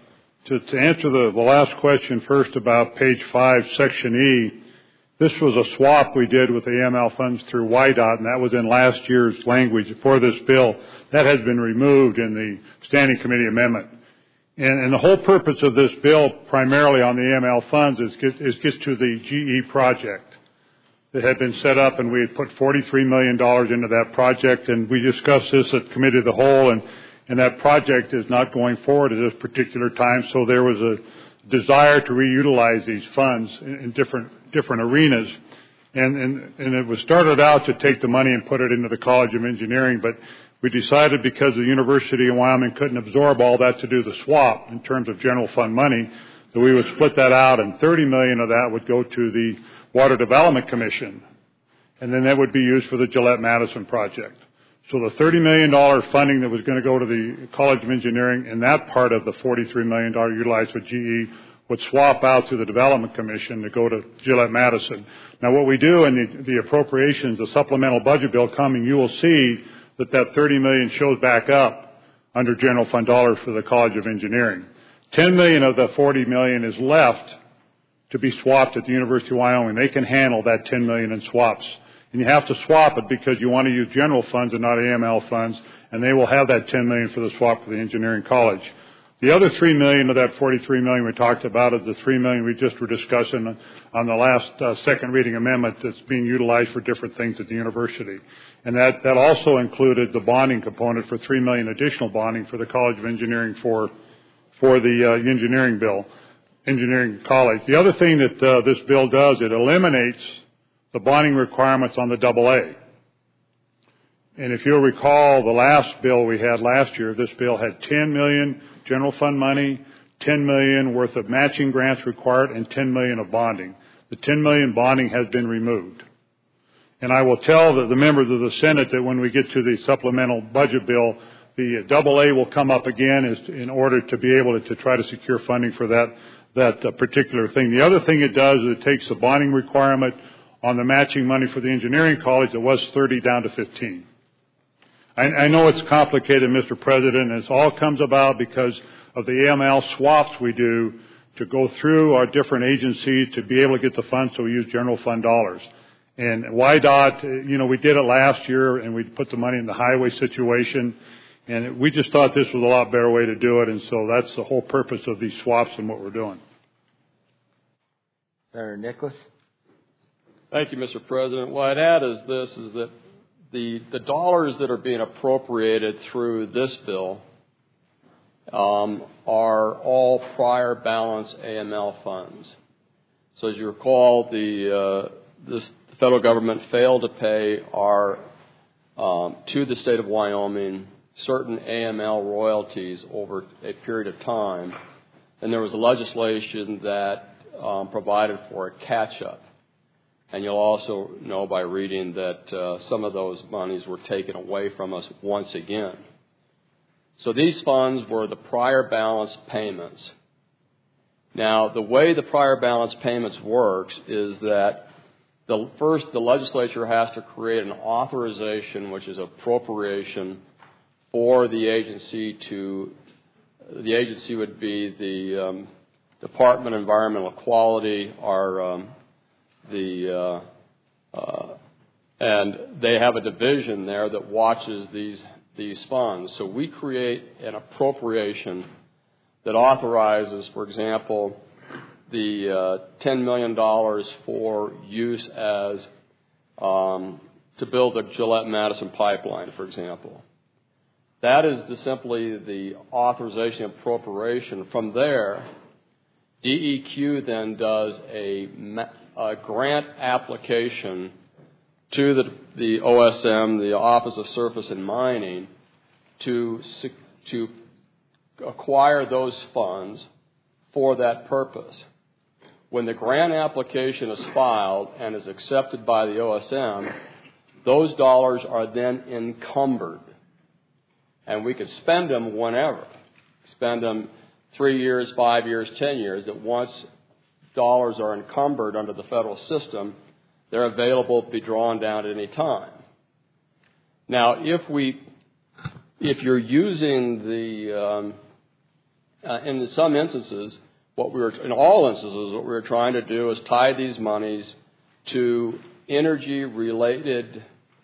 To answer the last question first about page 5, section E, this was a swap we did with the AML funds through WYDOT, and that was in last year's language for this bill. That has been removed in the Standing Committee amendment. And the whole purpose of this bill, primarily on the AML funds, is gets to the GE project that had been set up, and we had put $43 million into that project, and we discussed this at Committee of the Whole, and that project is not going forward at this particular time, so there was a desire to reutilize these funds in different arenas. And it was started out to take the money and put it into the College of Engineering, but we decided because the University of Wyoming couldn't absorb all that to do the swap in terms of general fund money, that we would split that out, and $30 million of that would go to the Water Development Commission, and then that would be used for the Gillette-Madison project. So the $30 million funding that was going to go to the College of Engineering and that part of the $43 million utilized for GE would swap out to the Development Commission to go to Gillette-Madison. Now what we do in the appropriations, the supplemental budget bill coming, you will see that $30 million shows back up under general fund dollars for the College of Engineering. $10 million of the $40 million is left to be swapped at the University of Wyoming. They can handle that $10 million in swaps. And you have to swap it because you want to use general funds and not AML funds, and they will have that $10 million for the swap for the engineering college. The other $3 million of that $43 million we talked about is the $3 million we just were discussing on the last second reading amendment that's being utilized for different things at the university. And that also included the bonding component for $3 million additional bonding for the College of Engineering for the engineering college. The other thing that this bill does, it eliminates the bonding requirements on the AA. And if you'll recall the last bill we had last year, this bill had $10 million general fund money, $10 million worth of matching grants required, and $10 million of bonding. The $10 million bonding has been removed. And I will tell the members of the Senate that when we get to the supplemental budget bill, the AA will come up again in order to be able to try to secure funding for that particular thing. The other thing it does is it takes the bonding requirement on the matching money for the engineering college that was 30 down to 15. I know it's complicated, Mr. President, and it all comes about because of the AML swaps we do to go through our different agencies to be able to get the funds, so we use general fund dollars. And WYDOT, we did it last year, and we put the money in the highway situation, and we just thought this was a lot better way to do it, and so that's the whole purpose of these swaps and what we're doing. Senator Nicholas. Thank you, Mr. President. What I'd add is that the dollars that are being appropriated through this bill are all prior balance AML funds. So as you recall, the federal government failed to pay to the state of Wyoming certain AML royalties over a period of time, and there was a legislation that provided for a catch-up. And you'll also know by reading that some of those monies were taken away from us once again. So these funds were the prior balance payments. Now, the way the prior balance payments works is that first the legislature has to create an authorization, which is appropriation, for the agency the agency would be the Department of Environmental Quality, and they have a division there that watches these funds. So we create an appropriation that authorizes, for example, the $10 million for use as to build the Gillette-Madison pipeline, for example. That is simply the authorization appropriation. From there, DEQ then does a grant application to the OSM, the Office of Surface and Mining, to acquire those funds for that purpose. When the grant application is filed and is accepted by the OSM, those dollars are then encumbered. And we could spend them whenever. Spend them 3 years, 5 years, 10 years, that once dollars are encumbered under the federal system, they're available to be drawn down at any time. Now, if you're using in some instances, in all instances, what we were trying to do is tie these monies to energy-related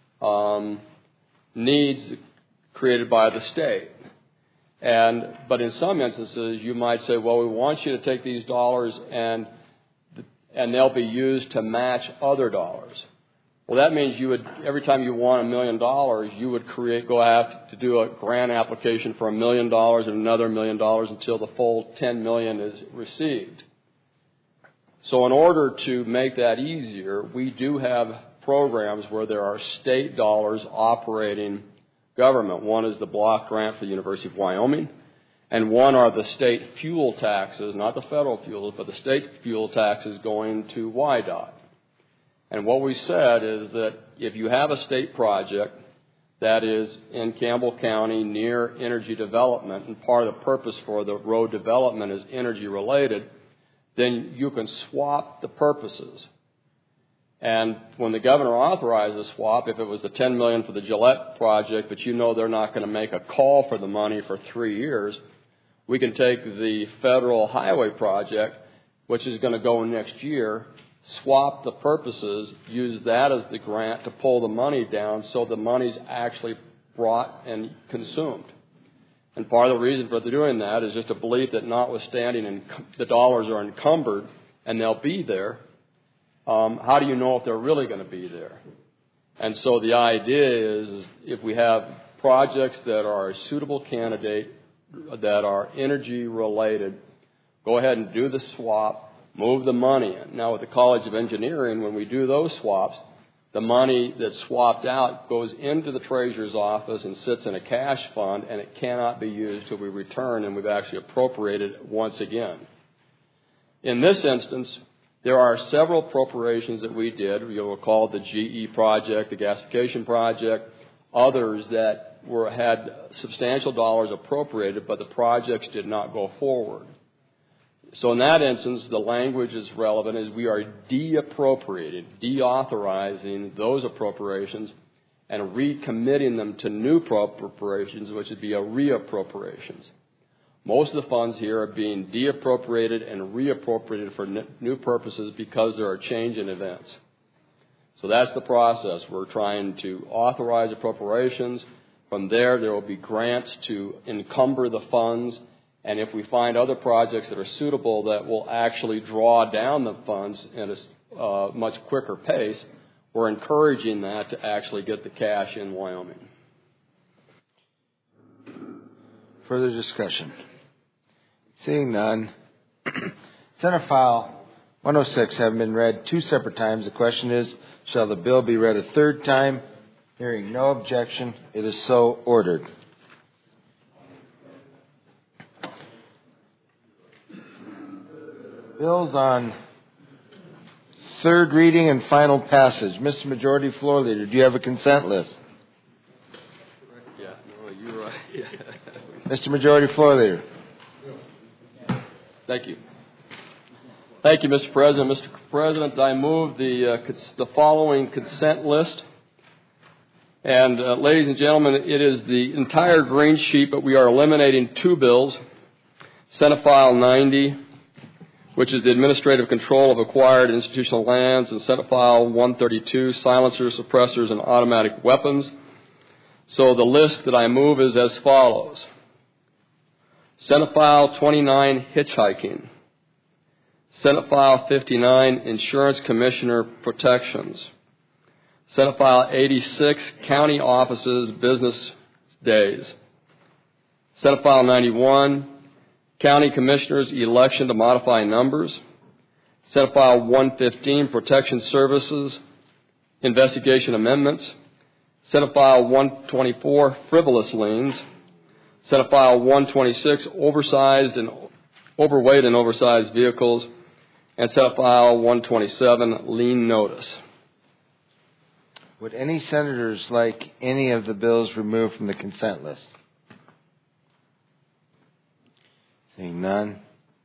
needs created by the state. But in some instances, you might say, well, we want you to take these dollars and they'll be used to match other dollars. Well, that means every time you want $1 million, you would have to do a grant application for $1 million and another $1 million until the full $10 million is received. So in order to make that easier, we do have programs where there are state dollars operating government. One is the block grant for the University of Wyoming, and one are the state fuel taxes, not the federal fuels, but the state fuel taxes going to WYDOT. And what we said is that if you have a state project that is in Campbell County near energy development, and part of the purpose for the road development is energy related, then you can swap the purposes. And when the governor authorized the swap, if it was the $10 million for the Gillette project, but they're not going to make a call for the money for 3 years, we can take the federal highway project, which is going to go next year, swap the purposes, use that as the grant to pull the money down so the money's actually brought and consumed. And part of the reason for doing that is just a belief that notwithstanding the dollars are encumbered and they'll be there, how do you know if they're really going to be there? And so the idea is if we have projects that are a suitable candidate, that are energy related, go ahead and do the swap, move the money in. Now, with the College of Engineering, when we do those swaps, the money that's swapped out goes into the Treasurer's office and sits in a cash fund, and it cannot be used till we return and we've actually appropriated it once again. In this instance, there are several appropriations that we did. You'll recall the GE project, the gasification project, others that had substantial dollars appropriated, but the projects did not go forward. So in that instance, the language is relevant as we are deauthorizing those appropriations and recommitting them to new appropriations, which would be a reappropriations. Most of the funds here are being deappropriated and reappropriated for new purposes because there are change in events. So that's the process. We're trying to authorize appropriations. From there will be grants to encumber the funds. And if we find other projects that are suitable that will actually draw down the funds at a much quicker pace, we're encouraging that to actually get the cash in Wyoming. Further discussion? Seeing none. Senate File 106 having been read 2 separate times. The question is, shall the bill be read a 3rd time? Hearing no objection, it is so ordered. Bills on 3rd reading and final passage. Mr. Majority Floor Leader, do you have a consent list? Yeah, no, you're right. Yeah. Mr. Majority Floor Leader. Thank you. Thank you, Mr. President. Mr. President, I move the following consent list. And ladies and gentlemen, it is the entire green sheet, but we are eliminating 2 bills. Senate File 90, which is the administrative control of acquired institutional lands, and Senate File 132, silencers, suppressors, and automatic weapons. So the list that I move is as follows. Senate File 29, hitchhiking. Senate File 59, insurance commissioner protections. Senate File 86, county offices, business days. Senate File 91, county commissioners, election to modify numbers. Senate File 115, protection services, investigation amendments. Senate File 124, frivolous liens. Senate File 126, overweight and oversized vehicles. And Senate File 127, lien notice. Would any senators like any of the bills removed from the consent list? Seeing none.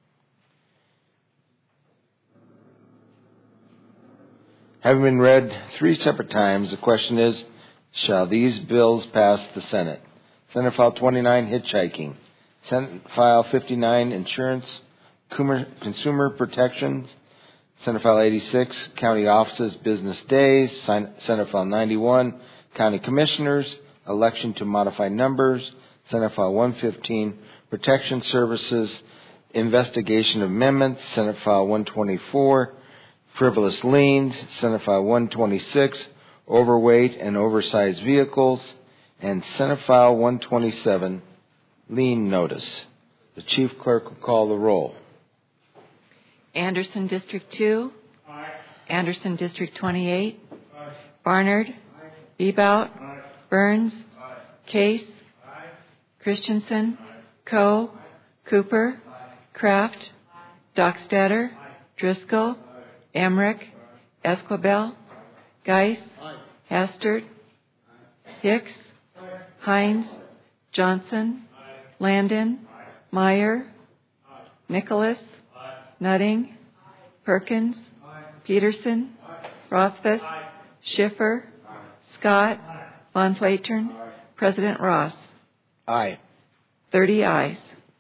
Having been read 3 separate times, the question is, shall these bills pass the Senate? Senate File 29, hitchhiking. Senate File 59, insurance, consumer protections. Senate File 86, county offices, business days. Senate File 91, county commissioners, election to modify numbers. Senate File 115, protection services, investigation amendments. Senate File 124, frivolous liens. Senate File 126, overweight and oversized vehicles. And Senate File 127, lien notice. The Chief Clerk will call the roll. Anderson, District 2. Aye. Anderson, District 28. Aye. Barnard. Aye. Bebout. Aye. Burns. Aye. Case. Aye. Christensen. Aye. Coe. Aye. Cooper. Aye. Kraft. Aye. Dockstader. Aye. Driscoll. Aye. Emmerich. Aye. Esquibel. Aye. Geis. Aye. Hastert. Aye. Hicks. Aye. Hines. Johnson. Aye. Landon. Aye. Meyer. Aye. Nicholas. Nutting, Perkins, Peterson, Rothfuss, Schiffer, Scott, Von Flatern, President Ross. Aye. 30 ayes.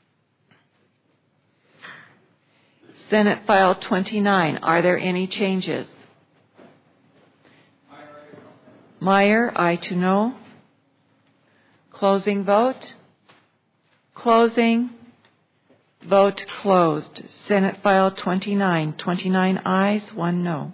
Senate File 29. Are there any changes? Meyer, aye to no. Closing vote. Closing. Vote closed. Senate File 29. 29 ayes, 1 no.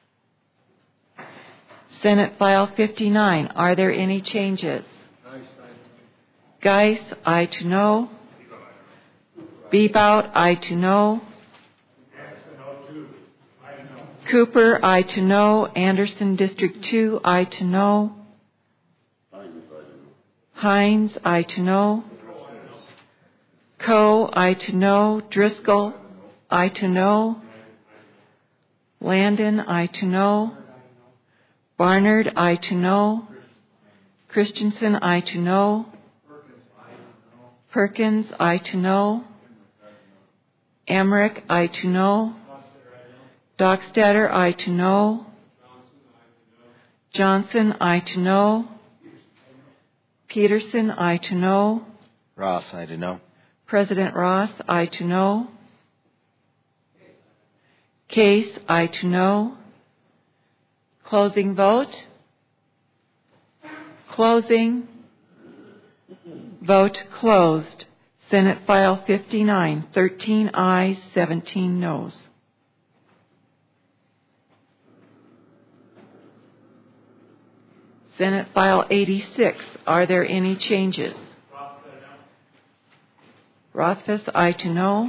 Senate File 59. Are there any changes? Geis, aye to no. Bebout, aye to no. Cooper, aye to no. Anderson, District 2, aye to no. Hines, aye to no. Coe, aye to no. Driscoll, aye to no. Landon, aye to no. Barnard, aye to no. Christensen, aye to no. Perkins, aye to no. Emmerich, aye to no. Dockstader, aye to no. Johnson, aye to no. Peterson, aye to no. Ross, aye to no. President Ross, aye to no. Case, aye to no. Closing vote. Closing. Vote closed. Senate File 59, 13 ayes, 17 noes. Senate File 86, are there any changes? Rothfuss, aye to no.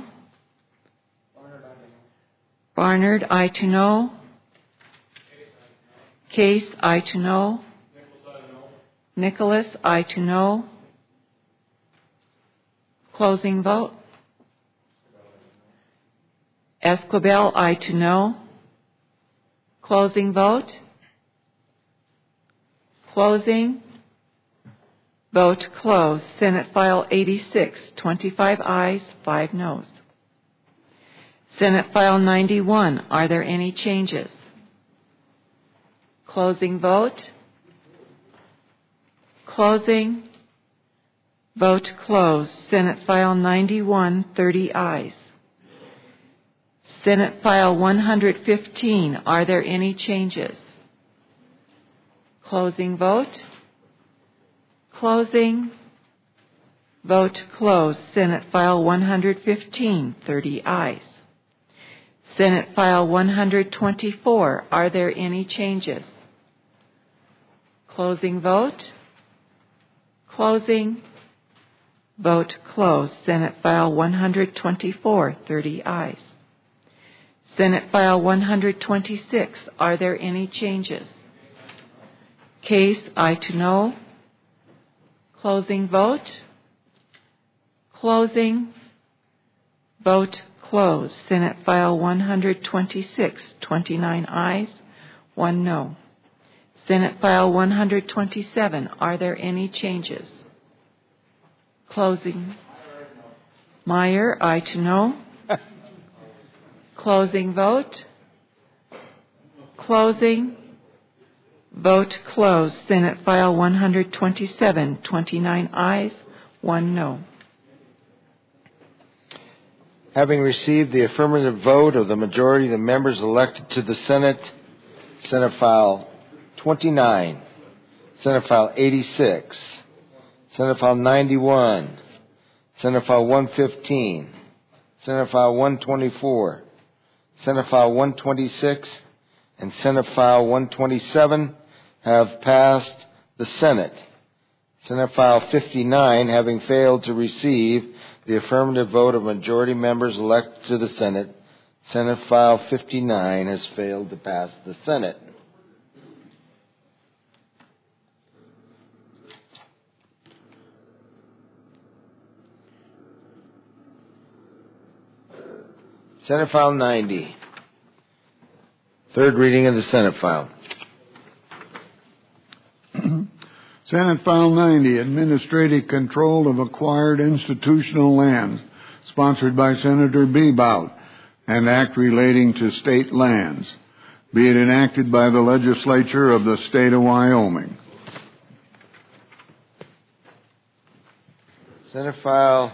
Barnard, aye to no. Case, aye to no. Nicholas, aye to no. Closing vote. Esquivel, aye to no. Closing vote. Closing. Vote closed. Senate File 86, 25 ayes, 5 noes. Senate File 91, are there any changes? Closing vote. Closing. Vote closed. Senate File 91, 30 ayes. Senate File 115, are there any changes? Closing vote. Closing. Vote closed. Senate File 115, 30 ayes. Senate File 124, are there any changes? Closing vote. Closing. Vote closed. Senate File 124, 30 ayes. Senate File 126, are there any changes? Case, aye to no. Closing vote. Closing. Vote closed. Senate File 126, 29 ayes, 1 no. Senate File 127, are there any changes? Closing. Meyer, aye to no. Closing vote. Closing. Vote closed. Senate File 127, 29 ayes, 1 no. Having received the affirmative vote of the majority of the members elected to the Senate, Senate File 29, Senate File 86, Senate File 91, Senate File 115, Senate File 124, Senate File 126, and Senate File 127 have passed the Senate. Senate File 59, having failed to receive the affirmative vote of majority members elected to the Senate, Senate File 59 has failed to pass the Senate. Senate File 90. Third reading of the Senate File. Senate File 90, Administrative Control of Acquired Institutional Lands, sponsored by Senator Bebout, an act relating to state lands. Be it enacted by the legislature of the state of Wyoming. Senate File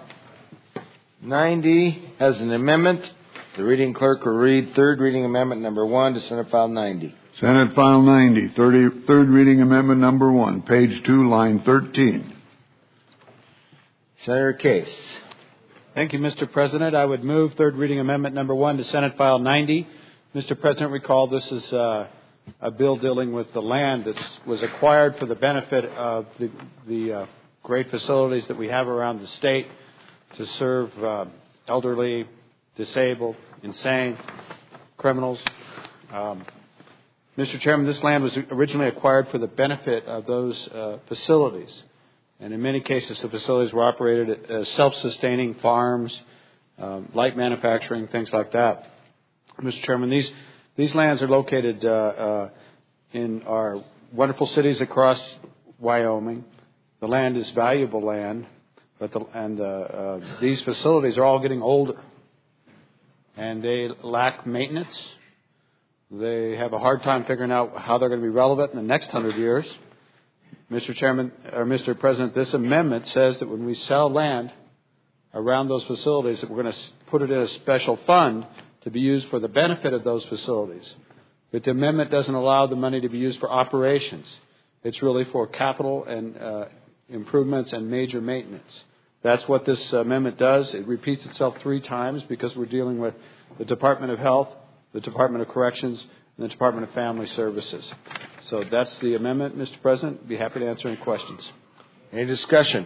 90 has an amendment. The reading clerk will read third reading amendment number 1 to Senate File 90. Senate File 90, third reading amendment number 1, page 2, line 13. Senator Case. Thank you, Mr. President. I would move third reading amendment number 1 to Senate File 90. Mr. President, recall this is a bill dealing with the land that was acquired for the benefit of the great facilities that we have around the state to serve elderly, disabled, insane, criminals, Mr. Chairman, this land was originally acquired for the benefit of those facilities. And in many cases, the facilities were operated as self-sustaining farms, light manufacturing, things like that. Mr. Chairman, these lands are located in our wonderful cities across Wyoming. The land is valuable land, but these facilities are all getting older, and they lack maintenance. They have a hard time figuring out how they're going to be relevant in the next 100 years. Mr. Chairman, or Mr. President, this amendment says that when we sell land around those facilities, that we're going to put it in a special fund to be used for the benefit of those facilities. But the amendment doesn't allow the money to be used for operations. It's really for capital and improvements and major maintenance. That's what this amendment does. It repeats itself 3 times because we're dealing with the Department of Health, the Department of Corrections, and the Department of Family Services. So that's the amendment, Mr. President. I'd be happy to answer any questions. Any discussion?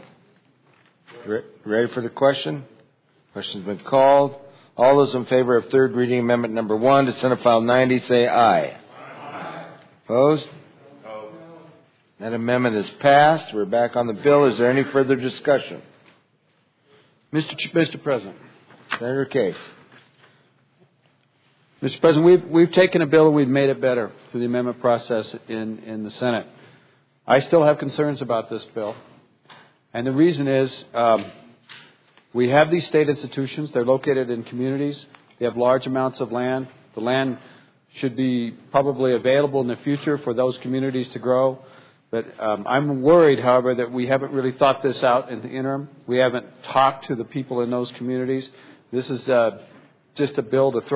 Ready for the question? Question's been called. All those in favor of third reading amendment number 1 to Senate File 90 say aye. Aye. Opposed? No. That amendment is passed. We're back on the bill. Is there any further discussion? Mr. President. Senator Case. Mr. President, we've taken a bill and we've made it better through the amendment process in the Senate. I still have concerns about this bill. And the reason is we have these state institutions. They're located in communities. They have large amounts of land. The land should be probably available in the future for those communities to grow. But I'm worried, however, that we haven't really thought this out in the interim. We haven't talked to the people in those communities. This is just a bill to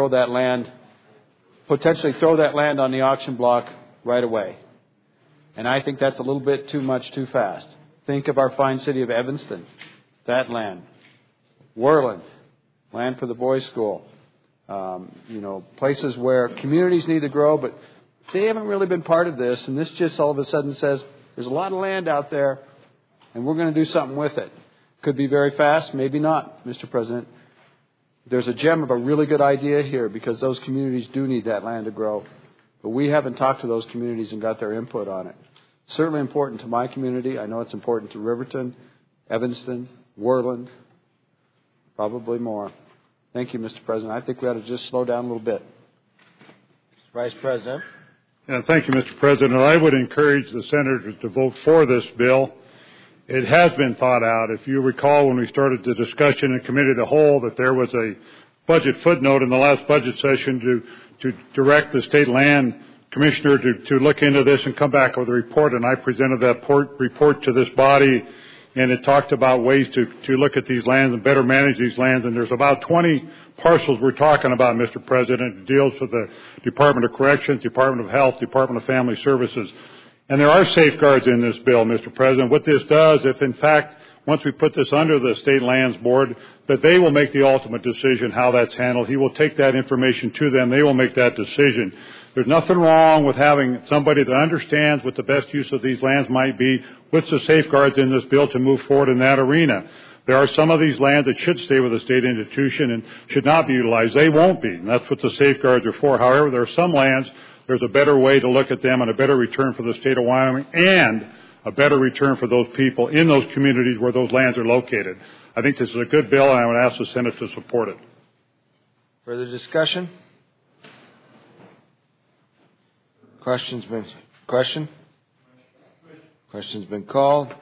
potentially throw that land on the auction block right away. And I think that's a little bit too much too fast. Think of our fine city of Evanston, that land. Worland, land for the boys' school. Places where communities need to grow, but they haven't really been part of this. And this just all of a sudden says, there's a lot of land out there, and we're going to do something with it. Could be very fast, maybe not, Mr. President. There's a gem of a really good idea here because those communities do need that land to grow. But we haven't talked to those communities and got their input on it. Certainly important to my community. I know it's important to Riverton, Evanston, Worland, probably more. Thank you, Mr. President. I think we ought to just slow down a little bit. Vice President. Yeah, thank you, Mr. President. I would encourage the senators to vote for this bill. It has been thought out. If you recall when we started the discussion in committee of the whole that there was a budget footnote in the last budget session to direct the state land commissioner to look into this and come back with a report, and I presented that report to this body, and it talked about ways to look at these lands and better manage these lands, and there's about 20 parcels we're talking about, Mr. President. It deals with the Department of Corrections, Department of Health, Department of Family Services. And there are safeguards in this bill, Mr. President. What this does, if in fact, once we put this under the State Lands Board, that they will make the ultimate decision how that's handled. He will take that information to them. They will make that decision. There's nothing wrong with having somebody that understands what the best use of these lands might be with the safeguards in this bill to move forward in that arena. There are some of these lands that should stay with a state institution and should not be utilized. They won't be, and that's what the safeguards are for. However, there are some lands, there's a better way to look at them and a better return for the state of Wyoming and a better return for those people in those communities where those lands are located. I think this is a good bill, and I would ask the Senate to support it. Further discussion? Question's been called.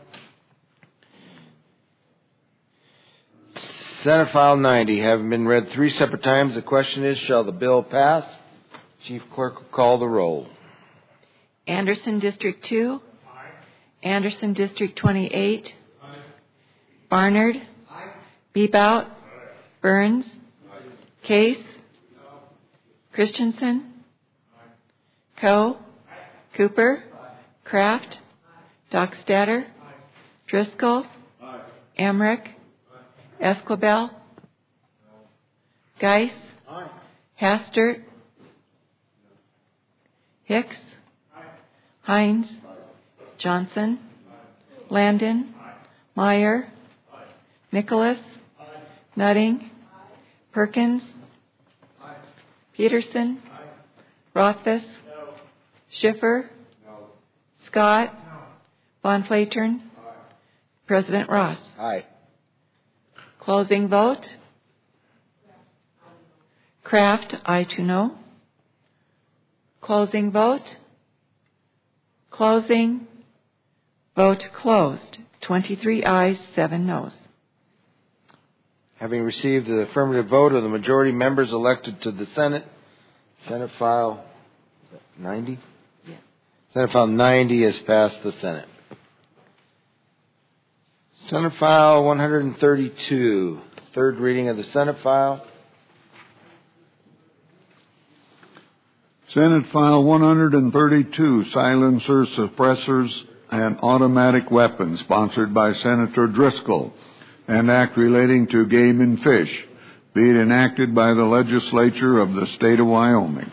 Senate File 90 having been read 3 separate times. The question is, shall the bill pass? Chief Clerk will call the roll. Anderson District 2. Aye. Anderson District 28. Aye. Barnard. Aye. Bebout. Aye. Burns. Aye. Case. No. Christensen. Aye. Coe. Aye. Cooper. Aye. Kraft. Aye. Dockstader. Aye. Driscoll. Aye. Emmerich. Aye. Esquibel. No. Geis. Aye. Hastert. Hicks. Aye. Hines. Aye. Johnson. Aye. Landon. Aye. Meyer. Aye. Nicholas. Aye. Nutting. Aye. Perkins. Aye. Peterson. Aye. Rothfuss? No. Schiffer? No. Scott? No. Von Flatern? Aye. President Ross? Aye. Closing vote? Kraft, aye to no. Closing vote? Closing. Vote closed. 23 ayes, 7 noes. Having received the affirmative vote of the majority members elected to the Senate, Senate File 90? Yeah. Senate File 90 has passed the Senate. Senate File 132, third reading of the Senate File. Senate File 132, Silencers, Suppressors, and Automatic Weapons, sponsored by Senator Driscoll, and act relating to game and fish, be it enacted by the legislature of the state of Wyoming.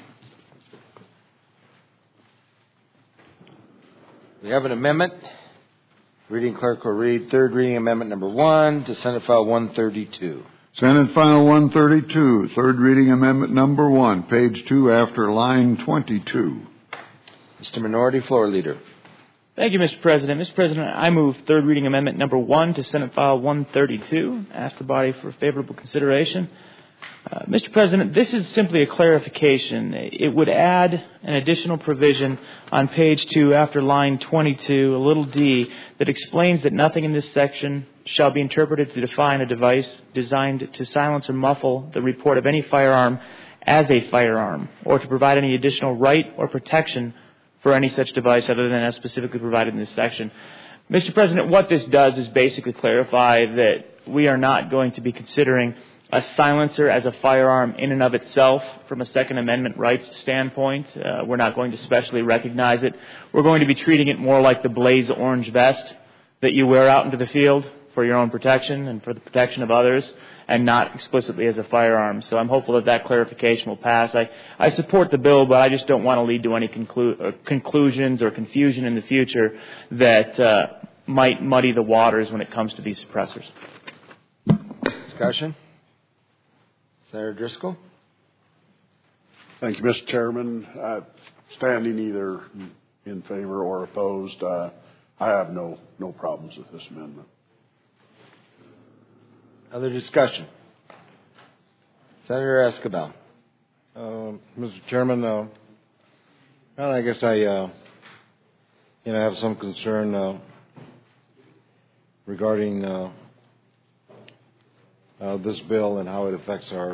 We have an amendment. Reading clerk will read third reading amendment number 1 to Senate File 132. Senate File 132, third reading amendment number 1, page 2 after line 22. Mr. Minority Floor Leader. Thank you, Mr. President. Mr. President, I move third reading amendment number 1 to Senate File 132. Ask the body for favorable consideration. Mr. President, this is simply a clarification. It would add an additional provision on page 2 after line 22, a little d, that explains that nothing in this section shall be interpreted to define a device designed to silence or muffle the report of any firearm as a firearm, or to provide any additional right or protection for any such device other than as specifically provided in this section. Mr. President, what this does is basically clarify that we are not going to be considering a silencer as a firearm in and of itself from a Second Amendment rights standpoint. We're not going to specially recognize it. We're going to be treating it more like the blaze orange vest that you wear out into the field for your own protection and for the protection of others, and not explicitly as a firearm. So I'm hopeful that that clarification will pass. I support the bill, but I just don't want to lead to any conclusions or confusion in the future that might muddy the waters when it comes to these suppressors. Discussion? Senator Driscoll. Thank you, Mr. Chairman. Standing either in favor or opposed, I have no problems with this amendment. Other discussion? Senator Escobar. Mr. Chairman, I guess I have some concern regarding this bill and how it affects our.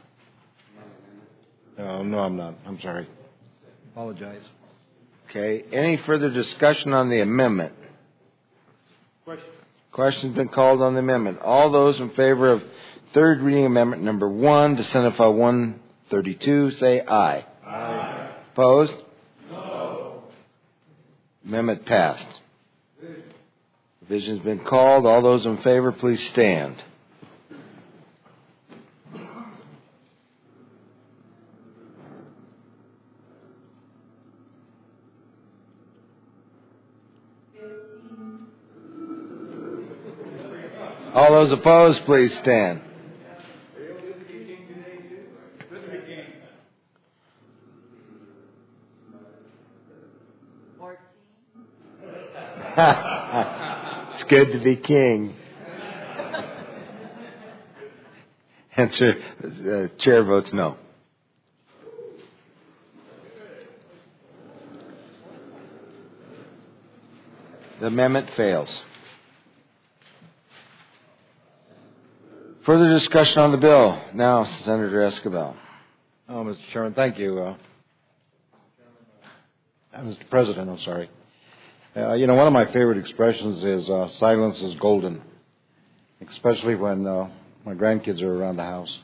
No, I'm not. I'm sorry. Apologize. Okay. Any further discussion on the amendment? Question's been called on the amendment. All those in favor of third reading amendment number 1 to Senate File 132 say aye. Aye. Opposed? No. Amendment passed. Division's been called. All those in favor, please stand. All those opposed, please stand. It's good to be king. And chair votes no. The amendment fails. Further discussion on the bill. Now, Senator Escobar. Mr. Chairman, thank you. Mr. President, I'm sorry. One of my favorite expressions is silence is golden, especially when my grandkids are around the house.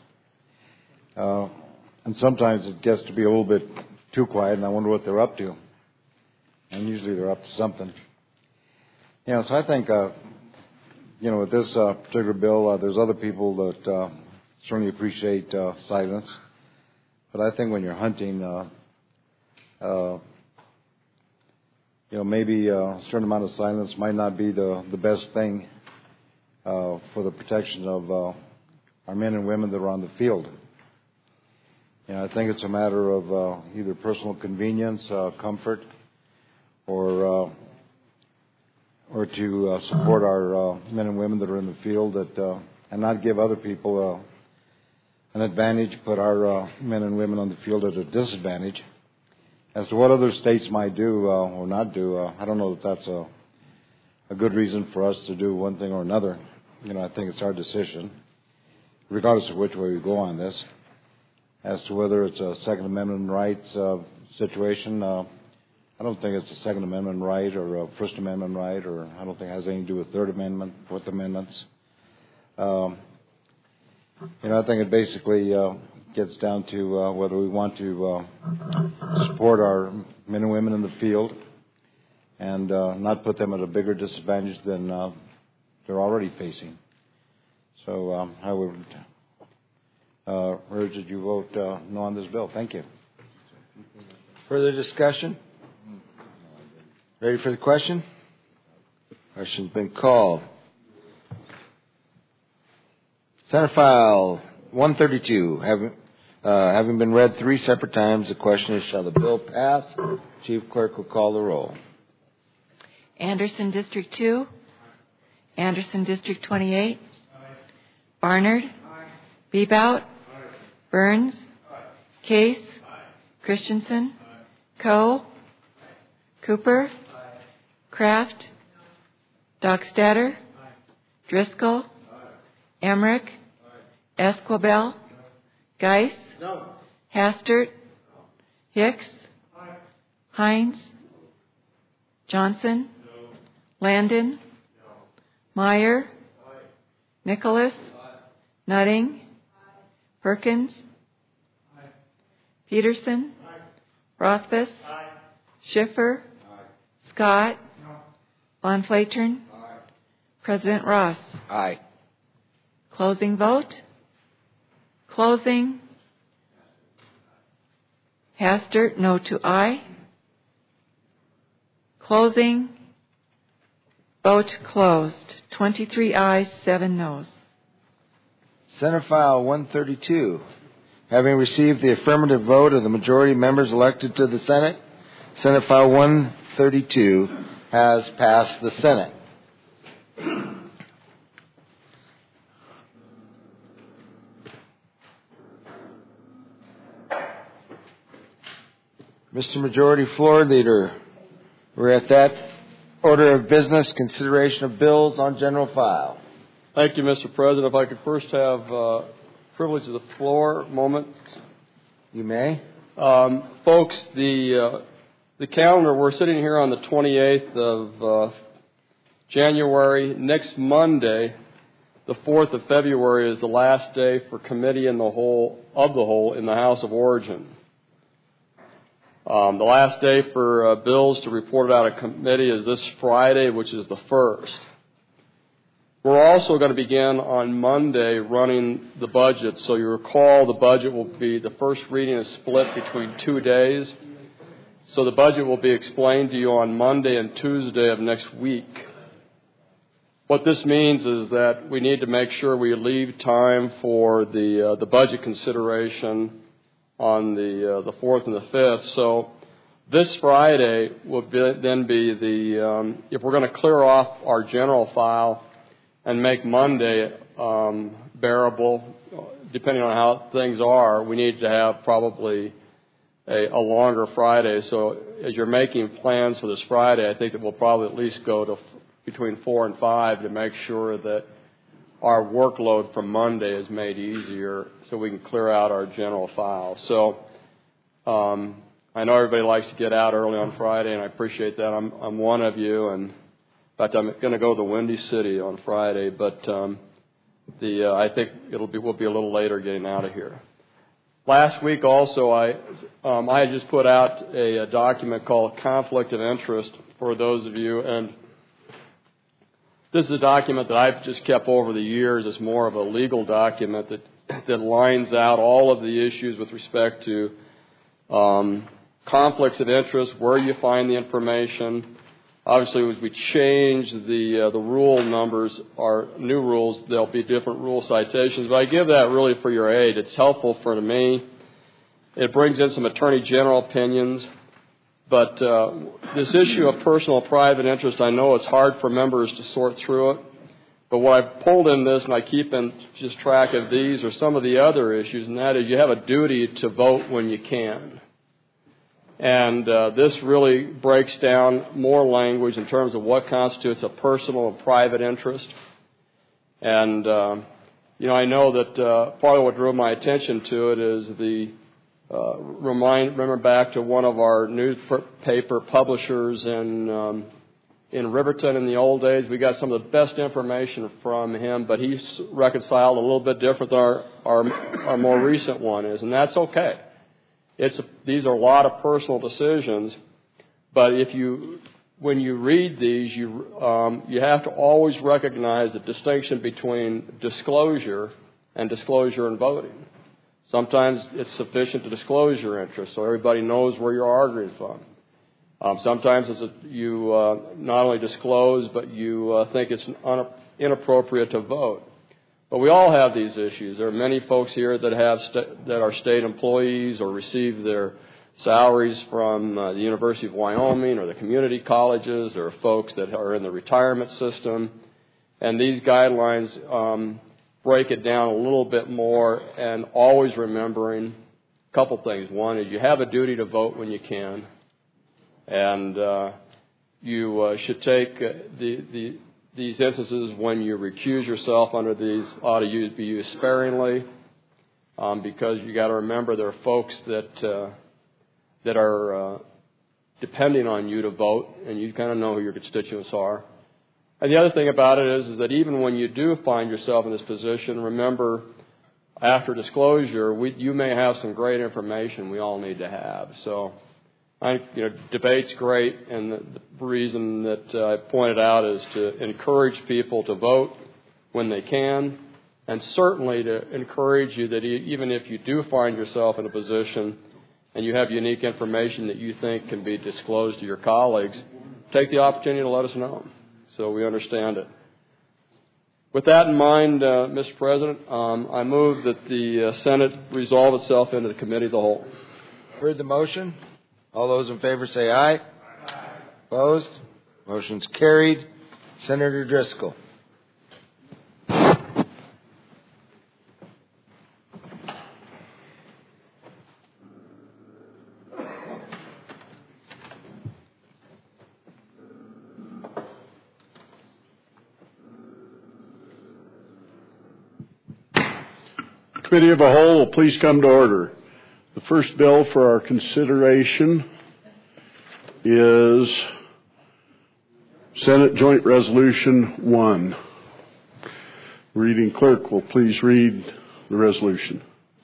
And sometimes it gets to be a little bit too quiet, and I wonder what they're up to. And usually they're up to something. So I think with this particular bill, there's other people that certainly appreciate silence. But I think when you're hunting, maybe a certain amount of silence might not be the best thing for the protection of our men and women that are on the field. I think it's a matter of either personal convenience, comfort, or to support our men and women that are in the field, and not give other people an advantage, put our men and women on the field at a disadvantage. As to what other states might do or not do, I don't know that that's a good reason for us to do one thing or another. I think it's our decision, regardless of which way we go on this. As to whether it's a Second Amendment rights situation, I don't think it's a Second Amendment right or a First Amendment right, or I don't think it has anything to do with Third Amendment, Fourth Amendments. I think it basically gets down to whether we want to support our men and women in the field and not put them at a bigger disadvantage than they're already facing. So I would urge that you vote no on this bill. Thank you. Further discussion? Ready for the question? Question's been called. Senate File 132, having been read 3 separate times, the question is, shall the bill pass? Chief Clerk will call the roll. Anderson, District 2. Anderson, District 28. Barnard. Bebout. Burns. Case. Christensen. Coe. Cooper. Kraft. Dockstader. Driscoll. Emmerich. Esquibel. Geis. Hastert. Hicks. Hines. Johnson. Landon. Meyer. Nicholas. Nutting. Perkins. Peterson. Rothfuss. Schiffer. Scott. Von Flatern. President Ross. Aye. Closing vote. Closing. Hastert, no to aye. Closing. Vote closed. 23 ayes, 7 noes. Senate File 132, having received the affirmative vote of the majority of members elected to the Senate, Senate File 132 has passed the Senate. Mr. Majority Floor Leader, we're at that order of business, consideration of bills on general file. Thank you, Mr. President. If I could first have privilege of the floor moment. You may. Folks, the calendar, we're sitting here on the 28th of January. Next Monday, the 4th of February, is the last day for committee in the whole in the House of Origin. The last day for bills to report out of committee is this Friday, which is the 1st. We're also going to begin on Monday running the budget. So you recall the budget will be, the first reading is split between 2 days. So the budget will be explained to you on Monday and Tuesday of next week. What this means is that we need to make sure we leave time for the budget consideration on the 4th and the 5th. So this Friday will then be if we're going to clear off our general file and make Monday bearable, depending on how things are, we need to have probably a longer Friday. So as you're making plans for this Friday, I think that we'll probably at least go to between 4 and 5 to make sure that our workload from Monday is made easier so we can clear out our general file. So I know everybody likes to get out early on Friday, and I appreciate that. I'm one of you, and in fact, I'm going to go to the Windy City on Friday, but I think we'll be a little later getting out of here. Last week also, I had just put out a document called Conflict of Interest for those of you, and this is a document that I've just kept over the years. It's more of a legal document that lines out all of the issues with respect to conflicts of interest, where you find the information. Obviously, as we change the rule numbers, our new rules, there'll be different rule citations. But I give that really for your aid. It's helpful for me It brings in some Attorney General opinions. But this issue of personal private interest, I know it's hard for members to sort through it. But what I've pulled in this, and I keep in just track of these, are some of the other issues, and that is you have a duty to vote when you can. And this really breaks down more language in terms of what constitutes a personal and private interest. And, I know that part of what drew my attention to it is the remember back to one of our newspaper publishers in Riverton in the old days. We got some of the best information from him, but he's reconciled a little bit different than our more recent one is, and that's okay. These are a lot of personal decisions, but when you read these, you have to always recognize the distinction between disclosure and disclosure in voting. Sometimes it's sufficient to disclose your interest so everybody knows where you're arguing from. Sometimes you not only disclose, but you think it's inappropriate to vote. But we all have these issues. There are many folks here that are state employees or receive their salaries from the University of Wyoming or the community colleges. There are folks that are in the retirement system. And these guidelines break it down a little bit more, and always remembering a couple things. One is you have a duty to vote when you can. And you should take these instances when you recuse yourself under these ought to be used sparingly, because you got to remember there are folks that are depending on you to vote, and you kind of know who your constituents are. And the other thing about it is that even when you do find yourself in this position, remember after disclosure, you may have some great information we all need to have. So. Debate's great, and the reason that I pointed out is to encourage people to vote when they can, and certainly to encourage you that even if you do find yourself in a position and you have unique information that you think can be disclosed to your colleagues, take the opportunity to let us know so we understand it. With that in mind, Mr. President, I move that the Senate resolve itself into the Committee of the Whole. Heard the motion? All those in favor say aye. Aye. Opposed? Motion's carried. Senator Driscoll. Committee of the Whole will please come to order. The first bill for our consideration is Senate Joint Resolution 1. Reading clerk will please read the resolution.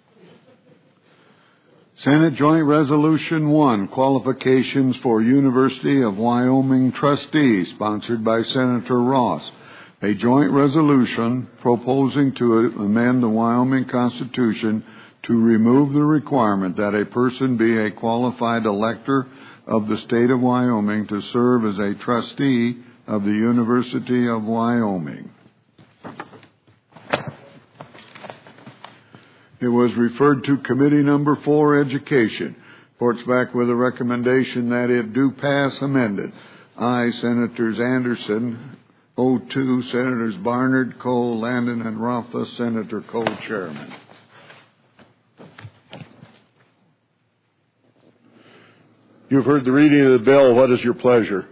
Senate Joint Resolution 1, Qualifications for University of Wyoming Trustees, sponsored by Senator Ross. A joint resolution proposing to amend the Wyoming Constitution to remove the requirement that a person be a qualified elector of the state of Wyoming to serve as a trustee of the University of Wyoming. It was referred to Committee Number 4, Education. Reports back with a recommendation that it do pass amended. I, Senators Anderson, O2, Senators Barnard, Cole, Landon, and Rothfuss, Senator Cole, Chairman. You've heard the reading of the bill. What is your pleasure?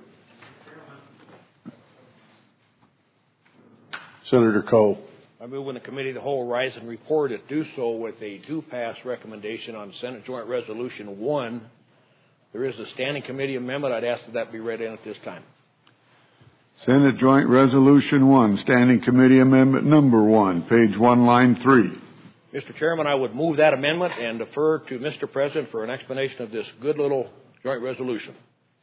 Senator Cole. I move when the Committee of the Whole rise and report it, do so with a do-pass recommendation on Senate Joint Resolution 1. There is a standing committee amendment. I'd ask that be read in at this time. Senate Joint Resolution 1, Standing Committee Amendment Number 1, page 1, line 3. Mr. Chairman, I would move that amendment and defer to Mr. President for an explanation of this good little joint resolution.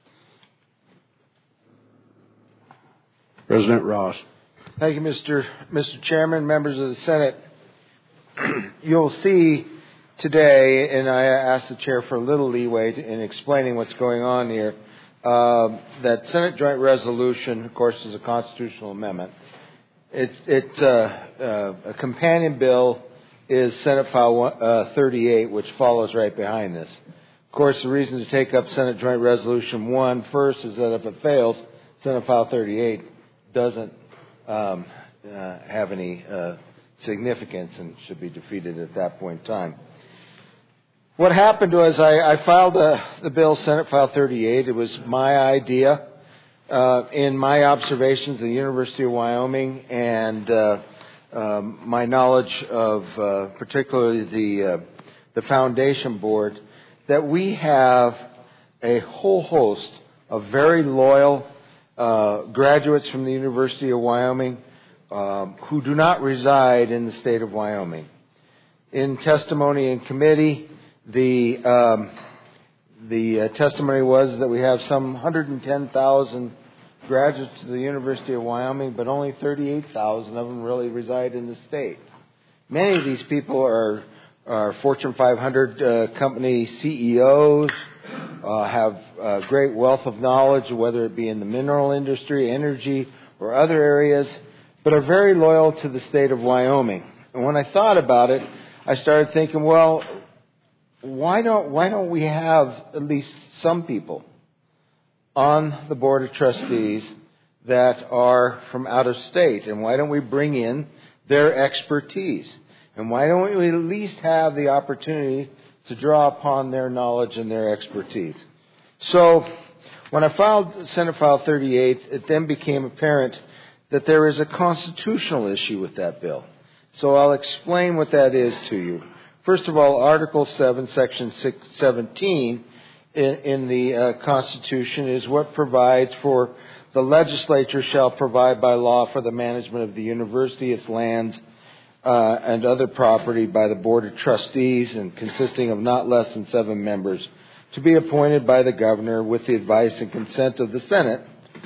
President Ross. Thank you, Mr. Chairman, members of the Senate. You'll see today, and I asked the chair for a little leeway in explaining what's going on here, that Senate Joint Resolution, of course, is a constitutional amendment. It's a companion bill is Senate File 38, which follows right behind this. Of course, the reason to take up Senate Joint Resolution 1 first is that if it fails, Senate File 38 doesn't have any significance and should be defeated at that point in time. What happened was I filed the bill, Senate File 38. It was my idea in my observations at the University of Wyoming and my knowledge of particularly the Foundation Board, that we have a whole host of very loyal graduates from the University of Wyoming who do not reside in the state of Wyoming. In testimony in committee, the testimony was that we have some 110,000 graduates of the University of Wyoming, but only 38,000 of them really reside in the state. Many of these people are Fortune 500 company CEOs, have a great wealth of knowledge, whether it be in the mineral industry, energy, or other areas, but are very loyal to the state of Wyoming. And when I thought about it, I started thinking, well, why don't we have at least some people on the Board of Trustees that are from out of state? And why don't we bring in their expertise? And why don't we at least have the opportunity to draw upon their knowledge and their expertise? So when I filed Senate File 38, it then became apparent that there is a constitutional issue with that bill. So I'll explain what that is to you. First of all, Article 7, Section 17 in the Constitution is what provides for the legislature shall provide by law for the management of the university, its lands, and other property by the Board of Trustees, and consisting of not less than 7 members, to be appointed by the governor with the advice and consent of the Senate,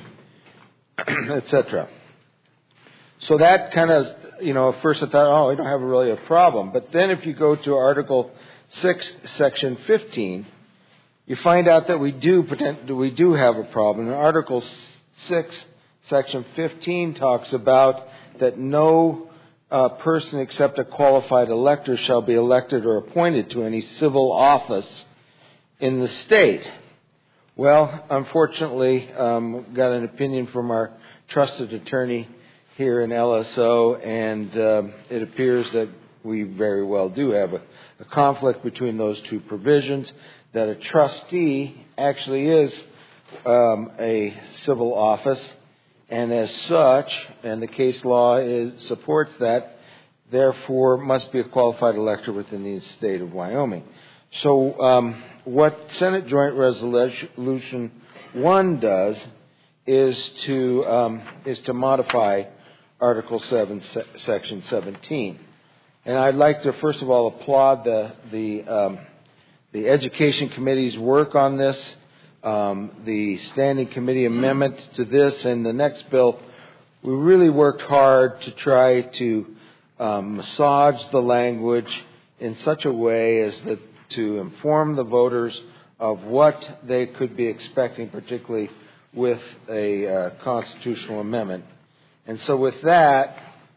etc. So that kind of, at first I thought, we don't have really a problem. But then if you go to Article 6, Section 15, you find out that we do have a problem. And Article 6, Section 15 talks about that no person except a qualified elector shall be elected or appointed to any civil office in the state. Well, unfortunately, got an opinion from our trusted attorney here in LSO, and it appears that we very well do have a conflict between those two provisions, that a trustee actually is a civil office, and as such, and the case law supports that, therefore must be a qualified elector within the state of Wyoming. So what Senate Joint Resolution 1 does is to modify Article 7, Section 17. And I'd like to first of all applaud the Education Committee's work on this, the Standing Committee amendment to this and the next bill. We really worked hard to try to massage the language in such a way as to inform the voters of what they could be expecting, particularly with a constitutional amendment. And so with that,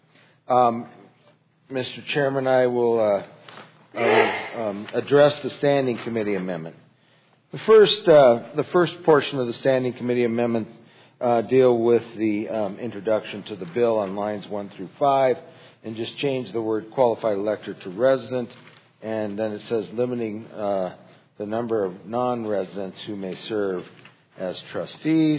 Mr. Chairman, I will address the Standing Committee amendment. The first portion of the Standing Committee amendment deal with the introduction to the bill on lines 1 through 5, and just change the word qualified elector to resident, and then it says limiting the number of non-residents who may serve as trustees.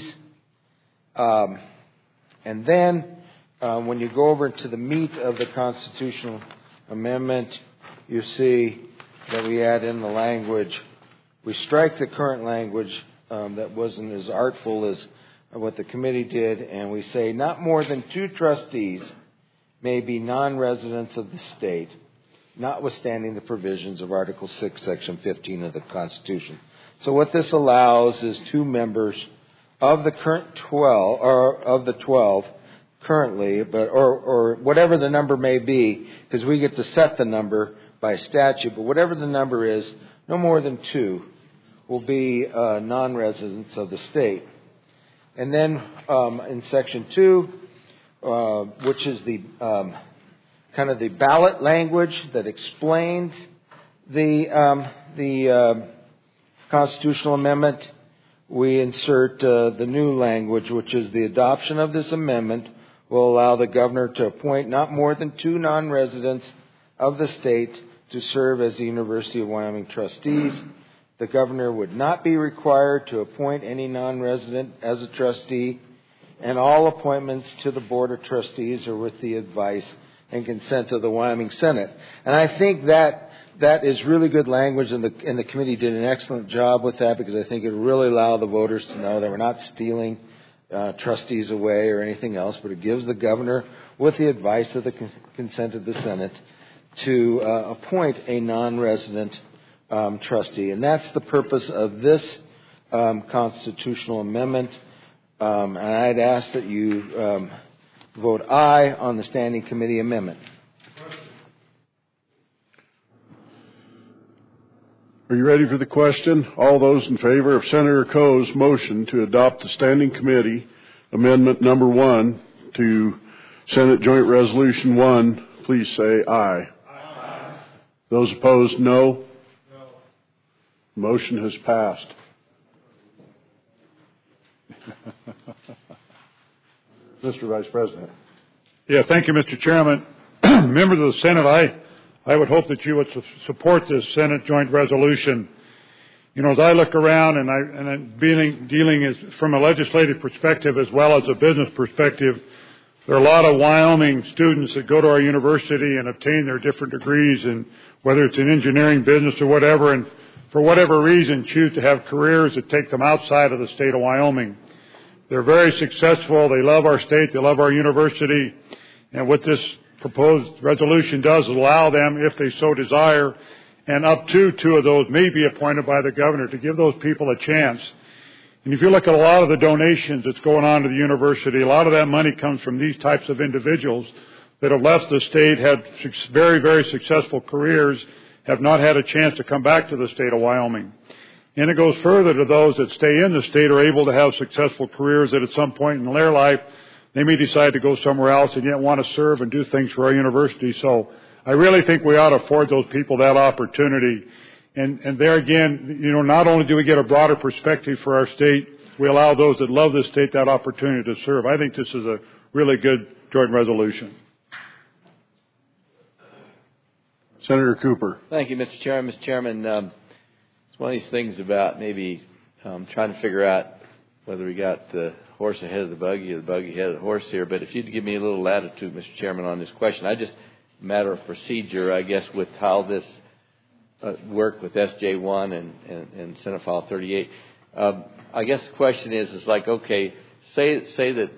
And then when you go over to the meat of the constitutional amendment, you see that we add in the language. We strike the current language that wasn't as artful as what the committee did, and we say not more than 2 trustees may be non-residents of the state, notwithstanding the provisions of Article 6, Section 15 of the Constitution. So what this allows is 2 members of the current 12, or of the 12 currently, or whatever the number may be, because we get to set the number by statute, but whatever the number is, no more than 2 will be non-residents of the state. And then in Section 2, which is the kind of the ballot language that explained the constitutional amendment, we insert the new language, which is the adoption of this amendment will allow the governor to appoint not more than 2 non-residents of the state to serve as the University of Wyoming trustees. The governor would not be required to appoint any non-resident as a trustee, and all appointments to the Board of Trustees are with the advice and consent of the Wyoming Senate. And I think that is really good language, and the committee did an excellent job with that, because I think it really allowed the voters to know that we're not stealing trustees away or anything else, but it gives the governor, with the advice of the consent of the Senate, to appoint a non-resident trustee. And that's the purpose of this constitutional amendment. And I'd ask that you vote aye on the Standing Committee amendment. Are you ready for the question? All those in favor of Senator Coe's motion to adopt the Standing Committee Amendment number 1 to Senate Joint Resolution 1, please say aye. Aye. Those opposed, no. No. Motion has passed. Mr. Vice President. Yeah, thank you, Mr. Chairman. Members of the Senate, I would hope that you would support this Senate Joint Resolution. You know, as I look around and I'm dealing as, from a legislative perspective as well as a business perspective, there are a lot of Wyoming students that go to our university and obtain their different degrees, and whether it's in engineering, business, or whatever, and for whatever reason choose to have careers that take them outside of the state of Wyoming. They're very successful. They love our state. They love our university. And what this proposed resolution does is allow them, if they so desire, and up to 2 of those may be appointed by the governor, to give those people a chance. And if you look at a lot of the donations that's going on to the university, a lot of that money comes from these types of individuals that have left the state, had very, very successful careers, have not had a chance to come back to the state of Wyoming. And it goes further to those that stay in the state are able to have successful careers that at some point in their life they may decide to go somewhere else and yet want to serve and do things for our university. So I really think we ought to afford those people that opportunity. And there again, you know, not only do we get a broader perspective for our state, we allow those that love this state that opportunity to serve. I think this is a really good joint resolution. Senator Cooper. Thank you, Mr. Chairman. Mr. Chairman, it's one of these things about maybe trying to figure out whether we got the horse ahead of the buggy or the buggy ahead of the horse here. But if you'd give me a little latitude, Mr. Chairman, on this question, matter of procedure, I guess, with how this worked with SJ1 and Senate File 38. I guess the question is like, okay, say that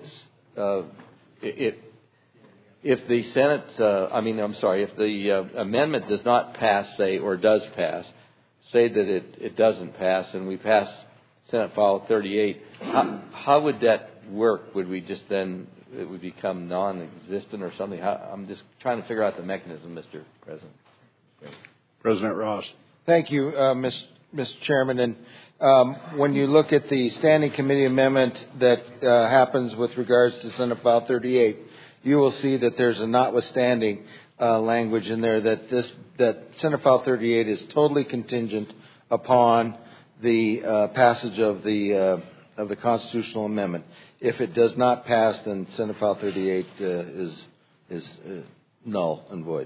if the Senate, if the amendment does not pass, say, or does pass, say that it doesn't pass, and we pass Senate File 38, how would that work? Would we just then, it would become non-existent or something? I'm just trying to figure out the mechanism, Mr. President. President Ross. Thank you, Mr. Chairman. And when you look at the Standing Committee amendment that happens with regards to Senate File 38, you will see that there's a notwithstanding language in there that Senate File 38 is totally contingent upon the passage of the constitutional amendment. If it does not pass, then Senate File 38 is null and void.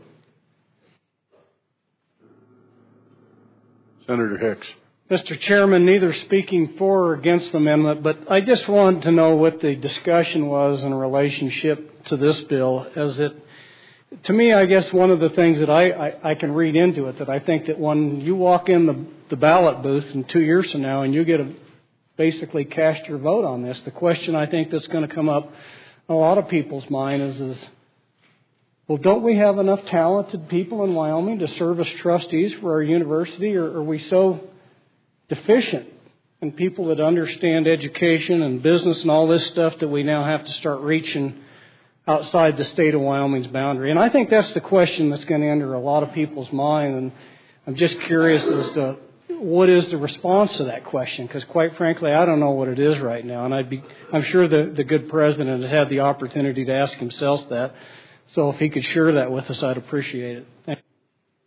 Senator Hicks. Mr. Chairman, neither speaking for or against the amendment, but I just wanted to know what the discussion was in relationship to this bill. To me, I guess one of the things that I can read into it, that I think that when you walk in the ballot booth in 2 years from now and you get to basically cast your vote on this, the question I think that's going to come up in a lot of people's mind is, well, don't we have enough talented people in Wyoming to serve as trustees for our university, or are we so deficient in people that understand education and business and all this stuff that we now have to start reaching outside the state of Wyoming's boundary? And I think that's the question that's going to enter a lot of people's mind. And I'm just curious as to what is the response to that question, because quite frankly, I don't know what it is right now. And I'm sure the good president has had the opportunity to ask himself that. So if he could share that with us, I'd appreciate it. Thank you.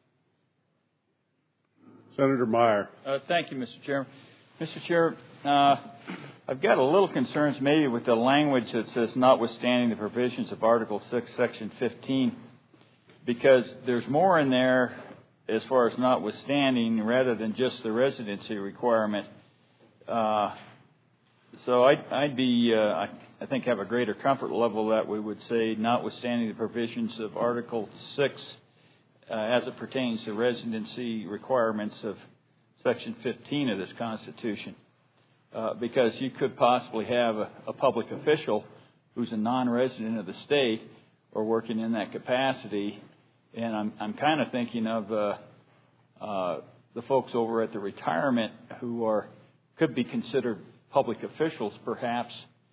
Senator Meyer. Thank you, Mr. Chairman. Mr. Chair, I've got a little concerns maybe with the language that says notwithstanding the provisions of Article 6, Section 15, because there's more in there as far as notwithstanding rather than just the residency requirement. So I'd be, I think, have a greater comfort level that we would say notwithstanding the provisions of Article 6 as it pertains to residency requirements of Section 15 of this Constitution. Because you could possibly have a public official who's a non-resident of the state or working in that capacity. And I'm kind of thinking of the folks over at the retirement who could be considered public officials, perhaps,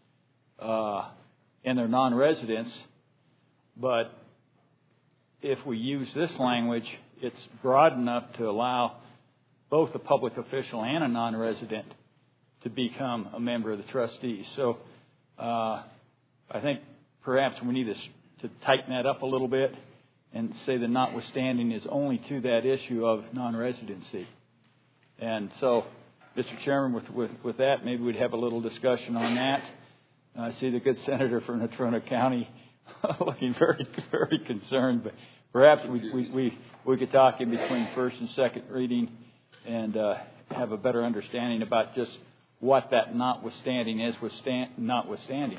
and they're non-residents. But if we use this language, it's broad enough to allow both a public official and a non-resident to become a member of the trustees. So I think perhaps we need to tighten that up a little bit and say the notwithstanding is only to that issue of non-residency. And so, Mr. Chairman, with that, maybe we'd have a little discussion on that. I see the good senator from Natrona County looking very, very concerned, but perhaps we could talk in between first and second reading and have a better understanding about just what that notwithstanding is, notwithstanding.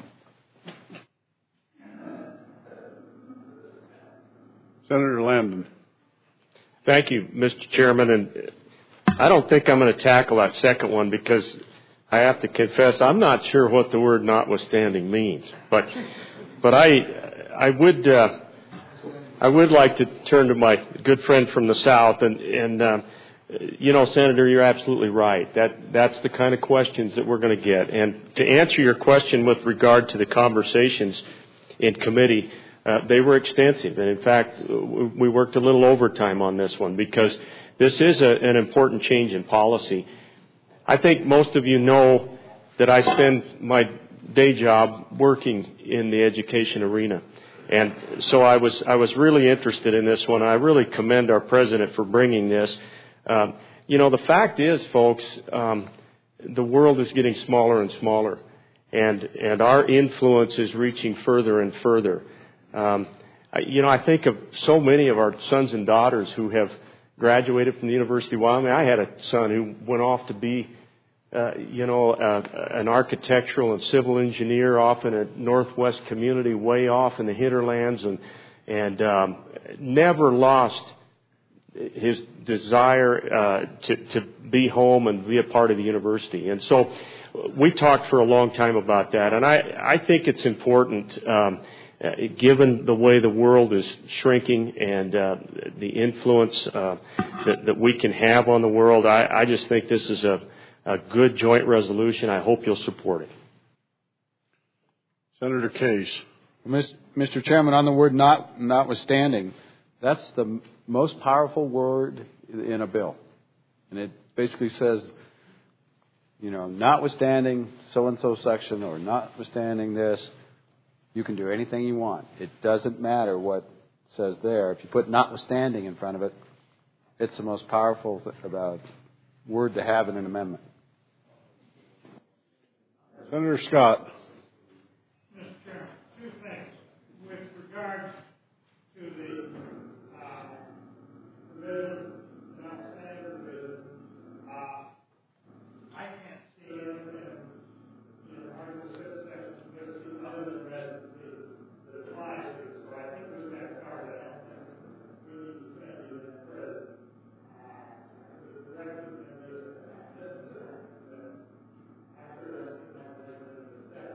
Senator Landon. Thank you, Mr. Chairman. And I don't think I'm going to tackle that second one because I have to confess I'm not sure what the word notwithstanding means. But I would like to turn to my good friend from the South and you know, Senator, you're absolutely right. That's the kind of questions that we're going to get. And to answer your question with regard to the conversations in committee, they were extensive. And in fact, we worked a little overtime on this one because this is an important change in policy. I think most of you know that I spend my day job working in the education arena. And so I was really interested in this one. I really commend our president for bringing this. You know, the fact is, folks, the world is getting smaller and smaller, and our influence is reaching further and further. You know, I think of so many of our sons and daughters who have graduated from the University of Wyoming. I had a son who went off to be, an architectural and civil engineer off in a Northwest community way off in the hinterlands, and never lost his desire to be home and be a part of the university. And so we talked for a long time about that. And I think it's important, given the way the world is shrinking and the influence that we can have on the world, I just think this is a good joint resolution. I hope you'll support it. Senator Case. Mr. Chairman, on the word notwithstanding, that's the most powerful word in a bill. And it basically says, notwithstanding so-and-so section or notwithstanding this, you can do anything you want. It doesn't matter what it says there. If you put notwithstanding in front of it, it's the most powerful word to have in an amendment. Senator Scott. Mr. Chairman, two things. With regard to the provision, notwithstanding provision, I can't see anything in Article 6, Section 15 other than residency that applies to it. So I think we've got to cover that. We need to defend you in the present. The directive and the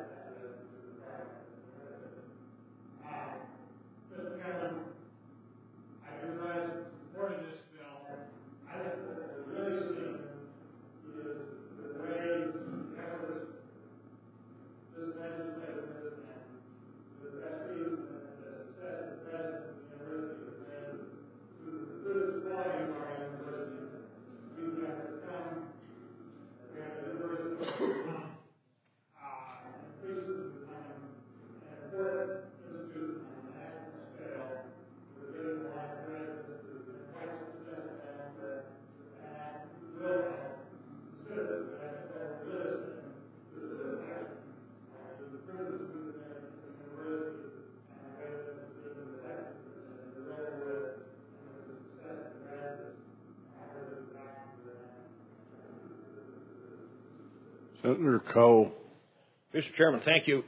Senator Coe. Mr. Chairman, thank you.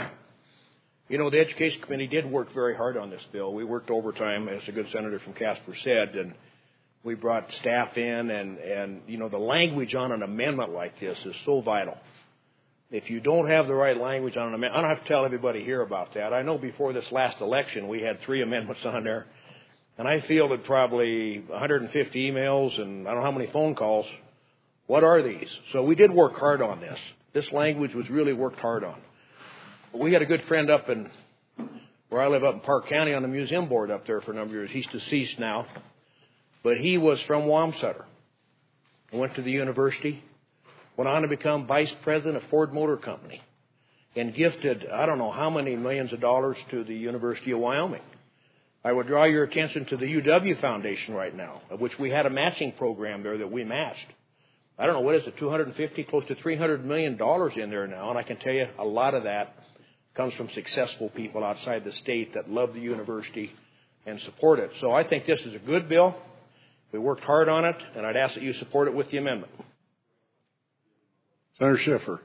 You know, the Education Committee did work very hard on this bill. We worked overtime, as the good senator from Casper said, and we brought staff in, and you know, the language on an amendment like this is so vital. If you don't have the right language on an amendment, I don't have to tell everybody here about that. I know before this last election, we had 3 amendments on there, and I fielded probably 150 emails and I don't know how many phone calls. What are these? So we did work hard on this. This language was really worked hard on. We had a good friend up in where I live up in Park County on the museum board up there for a number of years. He's deceased now, but he was from Wamsutter. Went to the university, went on to become vice president of Ford Motor Company, and gifted I don't know how many millions of dollars to the University of Wyoming. I would draw your attention to the UW Foundation right now, of which we had a matching program there that we matched. I don't know, what is it, 250, close to $300 million in there now, and I can tell you a lot of that comes from successful people outside the state that love the university and support it. So I think this is a good bill. We worked hard on it, and I'd ask that you support it with the amendment. Senator Schiffer.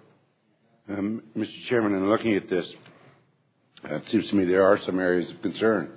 Mr. Chairman, in looking at this, it seems to me there are some areas of concern.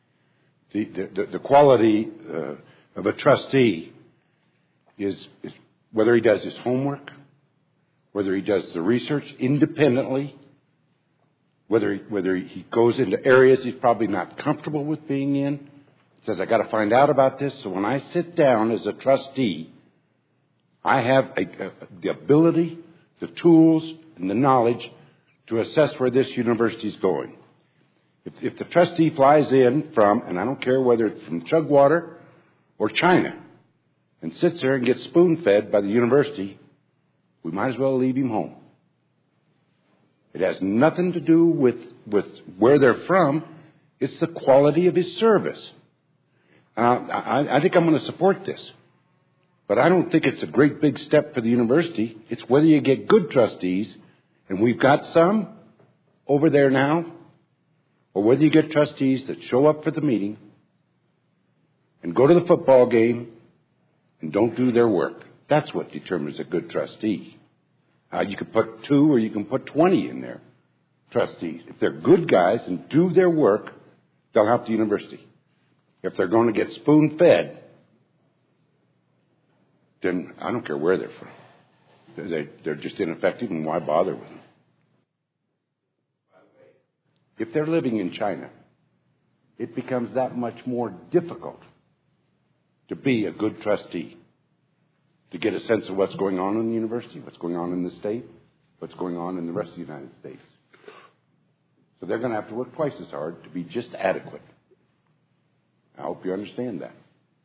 The quality of a trustee is whether he does his homework, whether he does the research independently, whether he goes into areas he's probably not comfortable with being in, says, I got to find out about this. So when I sit down as a trustee, I have the ability, the tools, and the knowledge to assess where this university is going. If the trustee flies in from, and I don't care whether it's from Chugwater or China, and sits there and gets spoon-fed by the university, we might as well leave him home. It has nothing to do with where they're from. It's the quality of his service. I think I'm going to support this. But I don't think it's a great big step for the university. It's whether you get good trustees, and we've got some over there now, or whether you get trustees that show up for the meeting and go to the football game and don't do their work. That's what determines a good trustee. You can put 2 or you can put 20 in there, trustees. If they're good guys and do their work, they'll help the university. If they're going to get spoon-fed, then I don't care where they're from. They're just ineffective, and why bother with them? If they're living in China, it becomes that much more difficult to be a good trustee, to get a sense of what's going on in the university, what's going on in the state, what's going on in the rest of the United States. So they're going to have to work twice as hard to be just adequate. I hope you understand that.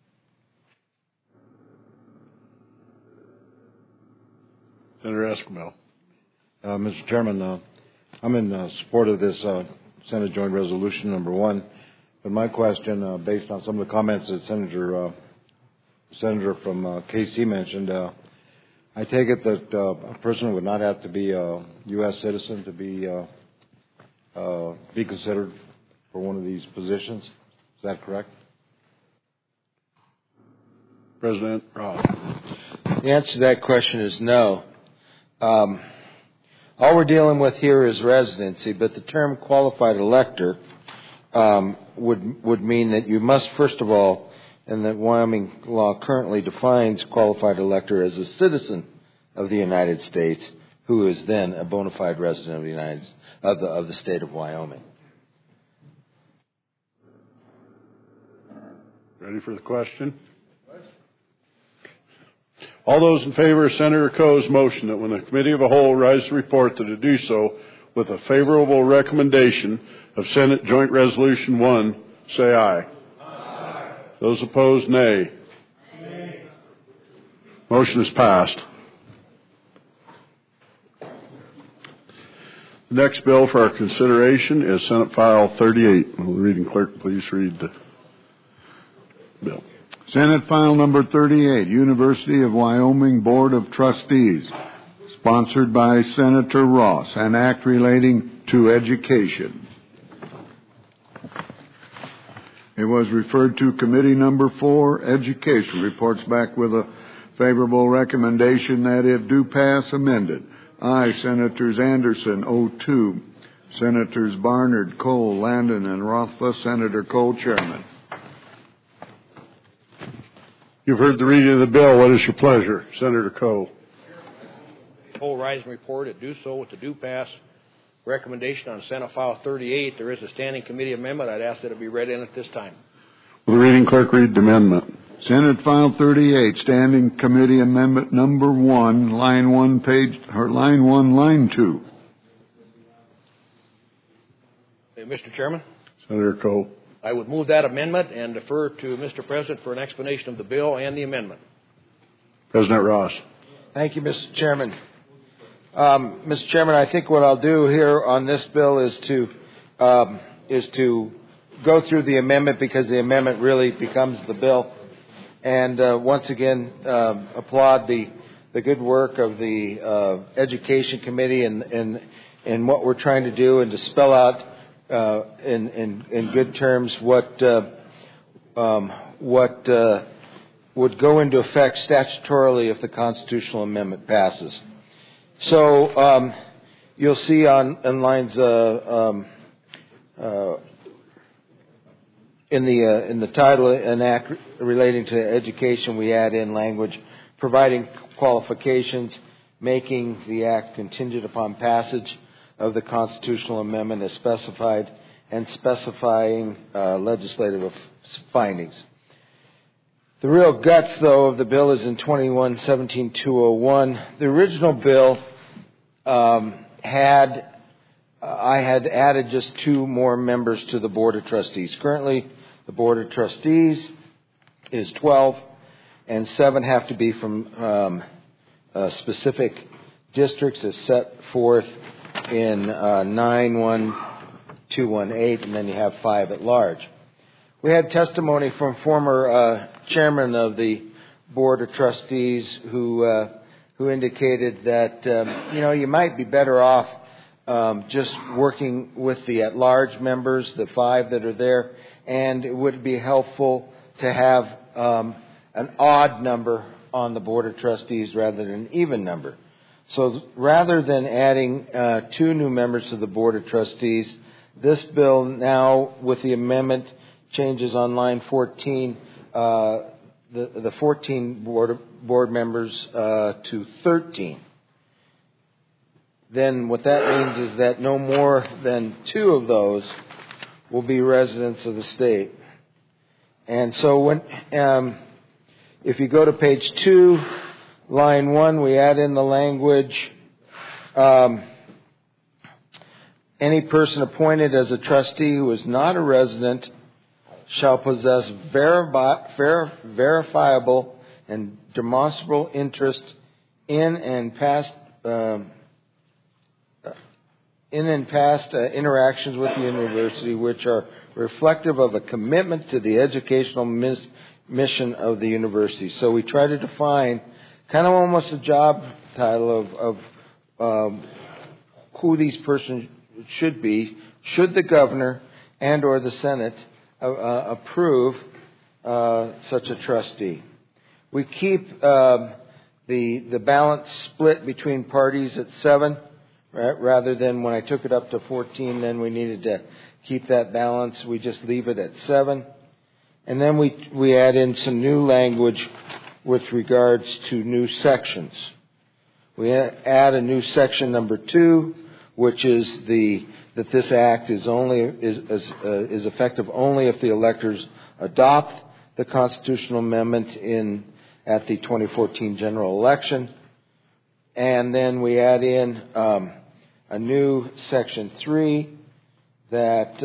Senator Esquivel. Mr. Chairman, I'm in support of this Senate Joint Resolution number 1. But my question, based on some of the comments that Senator from KC mentioned, I take it that a person would not have to be a U.S. citizen to be considered for one of these positions. Is that correct? President Ross. The answer to that question is no. All we're dealing with here is residency, but the term qualified elector would mean that you must, first of all, and that Wyoming law currently defines qualified elector as a citizen of the United States who is then a bona fide resident of the state of Wyoming. Ready for the question? All those in favor of Senator Coe's motion that when the Committee of the Whole rise to report that it do so with a favorable recommendation of Senate Joint Resolution 1, say aye. Aye. Those opposed, nay. Nay. Motion is passed. The next bill for our consideration is Senate File 38. Will the reading clerk please read the bill? Senate File Number 38, University of Wyoming Board of Trustees, sponsored by Senator Ross, an act relating to education. It was referred to Committee Number 4, Education, reports back with a favorable recommendation that it do pass amended. Aye. Senators Anderson, 02. Senators Barnard, Cole, Landon, and Rothfuss. Senator Cole, Chairman. You've heard the reading of the bill. What is your pleasure? Senator Coe. Whole Rising Report. It do so with the do pass recommendation on Senate File 38. There is a standing committee amendment. I'd ask that it be read in at this time. Will the reading clerk read the amendment? Senate File 38, Standing Committee Amendment Number 1, Line 1, Line 2. Mr. Chairman, Senator Coe. I would move that amendment and defer to Mr. President for an explanation of the bill and the amendment. President Ross. Thank you, Mr. Chairman. Mr. Chairman, I think what I'll do here on this bill is to go through the amendment, because the amendment really becomes the bill. And once again, applaud the good work of the Education Committee and what we're trying to do, and to spell out in good terms what would go into effect statutorily if the constitutional amendment passes. So you'll see on lines in the title, an act relating to education, we add in language providing qualifications, making the act contingent upon passage of the constitutional amendment as specified, and specifying legislative findings. The real guts, though, of the bill is in 21-17-201. The original bill I had added just 2 more members to the Board of Trustees. Currently, the Board of Trustees is 12, and 7 have to be from specific districts as set forth in 9-1-218, and then you have 5 at large. We had testimony from former chairman of the Board of Trustees who indicated that you might be better off just working with the at-large members, the 5 that are there, and it would be helpful to have an odd number on the Board of Trustees rather than an even number. So rather than adding 2 new members to the Board of Trustees, this bill now, with the amendment, changes on line 14, the 14 board members to 13. Then what that means is that no more than 2 of those will be residents of the state. And so when if you go to page 2, line 1, we add in the language, any person appointed as a trustee who is not a resident shall possess verifiable and demonstrable interest in and past interactions with the university, which are reflective of a commitment to the educational mission of the university. So we try to define kind of almost a job title of who these persons should be, should the governor and or the Senate approve such a trustee. We keep the balance split between parties at 7, right? Rather than when I took it up to 14, then we needed to keep that balance. We just leave it at 7. And then we add in some new language with regards to new sections. We add a new section number 2, which is that this act is effective only if the electors adopt the constitutional amendment at the 2014 general election. And then we add in a new section 3 that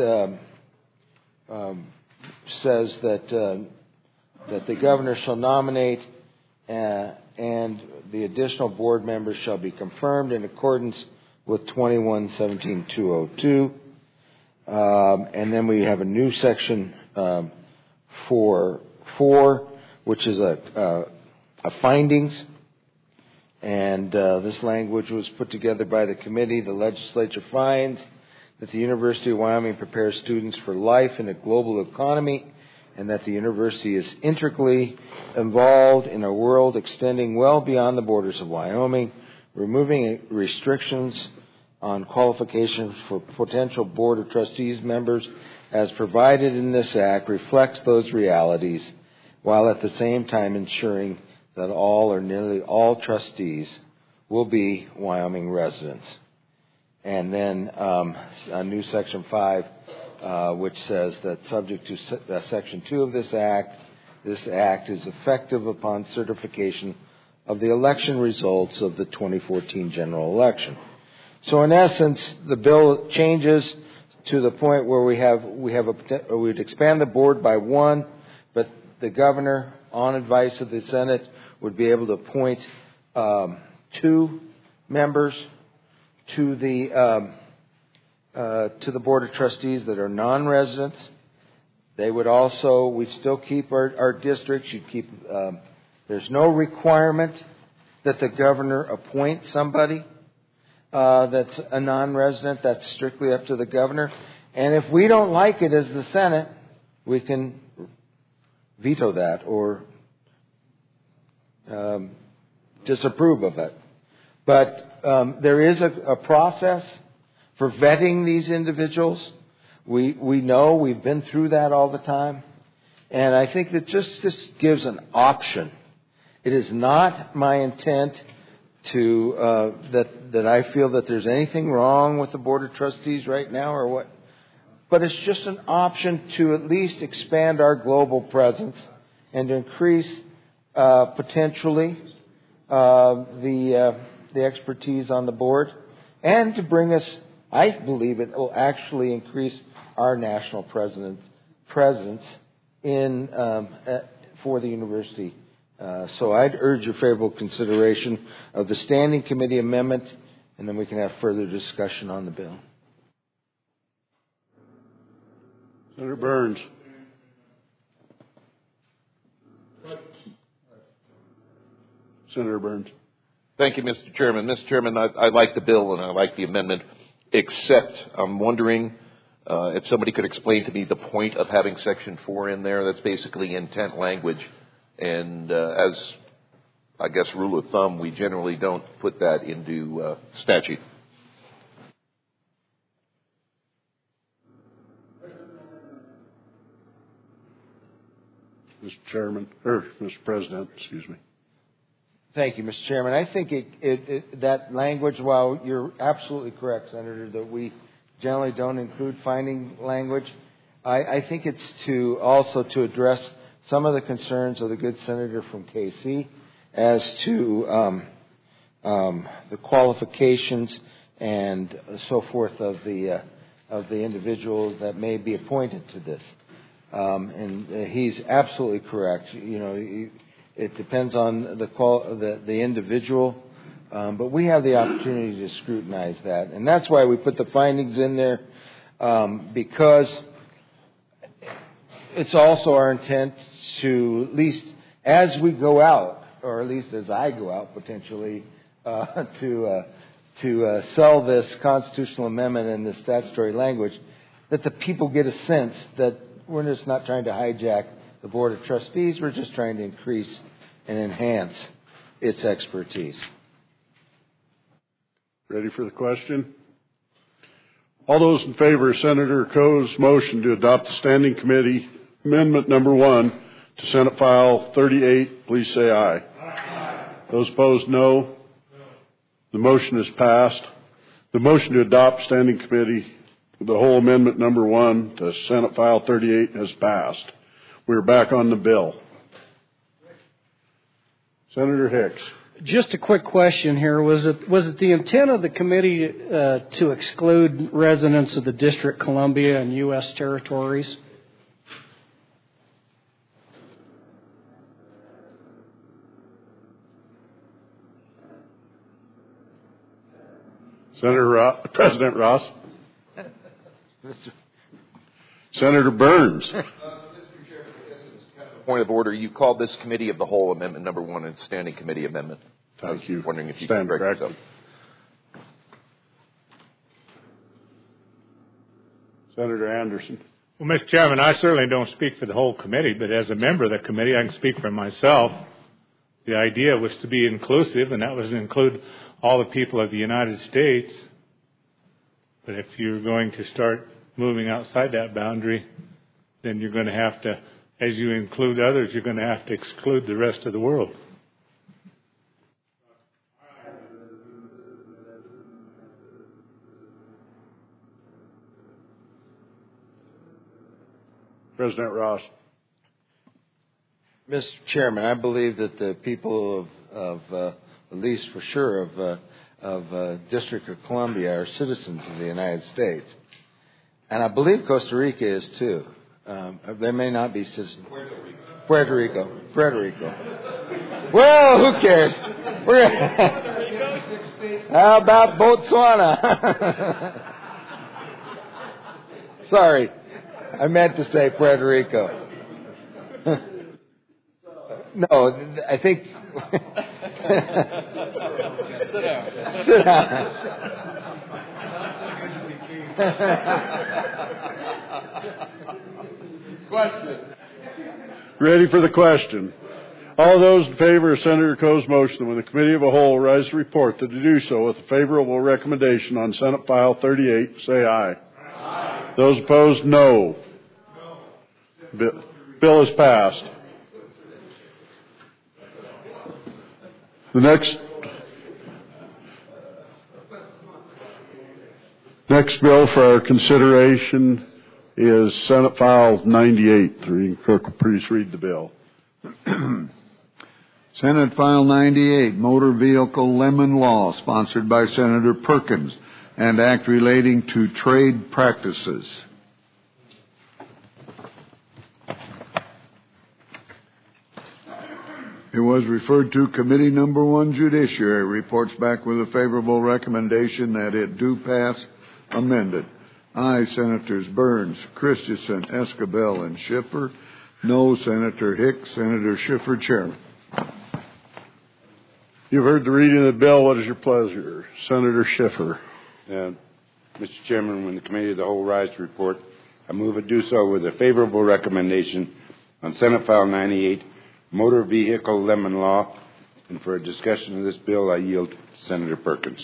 says that the governor shall nominate and the additional board members shall be confirmed in accordance with 21-17-202. And then we have a new section 4, which is a findings. And this language was put together by the committee. The legislature finds that the University of Wyoming prepares students for life in a global economy, and that the university is integrally involved in a world extending well beyond the borders of Wyoming, removing restrictions on qualifications for potential Board of Trustees members as provided in this act reflects those realities, while at the same time ensuring that all or nearly all trustees will be Wyoming residents. And then a new Section 5, which says that subject to Section 2 of this act is effective upon certification of the election results of the 2014 general election. So in essence, the bill changes to the point where we'd expand the board by one, but the governor, on advice of the Senate, would be able to appoint 2 members to the Board of Trustees that are non-residents. They would also, we still keep our districts. You keep. There's no requirement that the governor appoint somebody that's a non-resident. That's strictly up to the governor. And if we don't like it as the Senate, we can veto that or disapprove of it. But there is a process for vetting these individuals. We know we've been through that all the time. And I think that just gives an option. It is not my intent to that I feel that there's anything wrong with the Board of Trustees right now or what. But it's just an option to at least expand our global presence and to increase potentially the expertise on the board, and to bring us, I believe it will actually increase our national presence in for the university. So I'd urge your favorable consideration of the Standing Committee amendment, and then we can have further discussion on the bill. Senator Burns. Senator Burns. Thank you, Mr. Chairman. Mr. Chairman, I like the bill and I like the amendment, except I'm wondering if somebody could explain to me the point of having Section 4 in there. That's basically intent language. And as, I guess, rule of thumb, we generally don't put that into statute. Mr. President, excuse me. Thank you, Mr. Chairman. I think that language, while you're absolutely correct, Senator, that we generally don't include finding language, I think it's also to address some of the concerns of the good senator from KC as to the qualifications and so forth of the individual that may be appointed to this. And he's absolutely correct. You know, it depends on the individual, but we have the opportunity to scrutinize that, and that's why we put the findings in there, because it's also our intent to, at least as we go out, or at least as I go out potentially, to sell this constitutional amendment and this statutory language, that the people get a sense that we're just not trying to hijack the Board of Trustees. We're just trying to increase and enhance its expertise. Ready for the question? All those in favor of Senator Coe's motion to adopt the Standing Committee Amendment Number 1 to Senate File 38, please say aye. Aye. Those opposed, no. The motion is passed. The motion to adopt Standing Committee, the whole Amendment Number 1 to Senate File 38 has passed. We're back on the bill. Senator Hicks. Just a quick question here. Was it the intent of the committee to exclude residents of the District of Columbia and U.S. territories? President Ross. Senator Burns. Point of order. You called this Committee of the Whole Amendment Number 1 and Standing Committee Amendment. Thank you. Wondering if you could correct yourself. Senator Anderson. Well, Mr. Chairman, I certainly don't speak for the whole committee, but as a member of the committee, I can speak for myself The idea was to be inclusive, and that was to include all the people of the United States. But if you're going to start moving outside that boundary, then you're going to have to, as you include others, you're going to have to exclude the rest of the world. President Ross. Mr. Chairman, I believe that the people of at least for sure, of District of Columbia are citizens of the United States. And I believe Costa Rica is too. They may not be citizens. Puerto Rico. Well, who cares? How about Botswana? Sorry, I meant to say Puerto Rico. No, I think. Sit down. Question. Ready for the question. All those in favor of Senator Coe's motion with the Committee of the Whole rise to report that to do so with a favorable recommendation on Senate File 38, say aye. Aye. Those opposed, no. Bill is passed. The next bill for our consideration is Senate File 98. The reading clerk will please read the bill. Senate File 98, Motor Vehicle Lemon Law, sponsored by Senator Perkins, and Act relating to trade practices. It was referred to Committee Number 1, Judiciary, reports back with a favorable recommendation that it do pass amended. Aye, Senators Burns, Christensen, Escabel, and Schiffer. No, Senator Hicks. Senator Schiffer, Chairman. You've heard the reading of the bill. What is your pleasure? Senator Schiffer. Mr. Chairman, when the Committee of the Whole rise to report, I move it do so with a favorable recommendation on Senate File 98, Motor Vehicle Lemon Law. And for a discussion of this bill, I yield to Senator Perkins.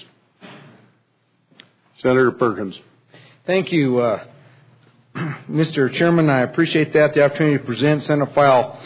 Senator Perkins. Thank you, Mr. Chairman. I appreciate that, the opportunity to present Senate File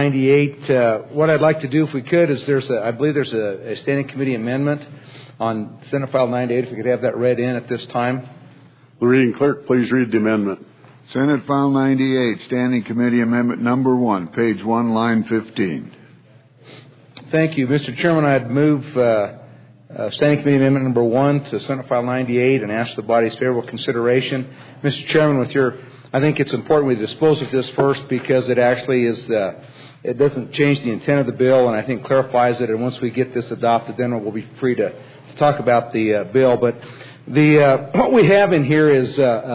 98. What I'd like to do, if we could, is I believe there's a standing committee amendment on Senate File 98. If we could have that read in at this time. The reading clerk, please read the amendment. Senate File 98, Standing Committee Amendment Number 1, page 1, line 15. Thank you, Mr. Chairman. I'd move Standing Committee Amendment Number 1 to Senate File 98 and ask the body's favorable consideration. Mr. Chairman, I think it's important we dispose of this first because it actually is, it doesn't change the intent of the bill and I think clarifies it. And once we get this adopted, then we'll be free to talk about the bill. But what we have in here is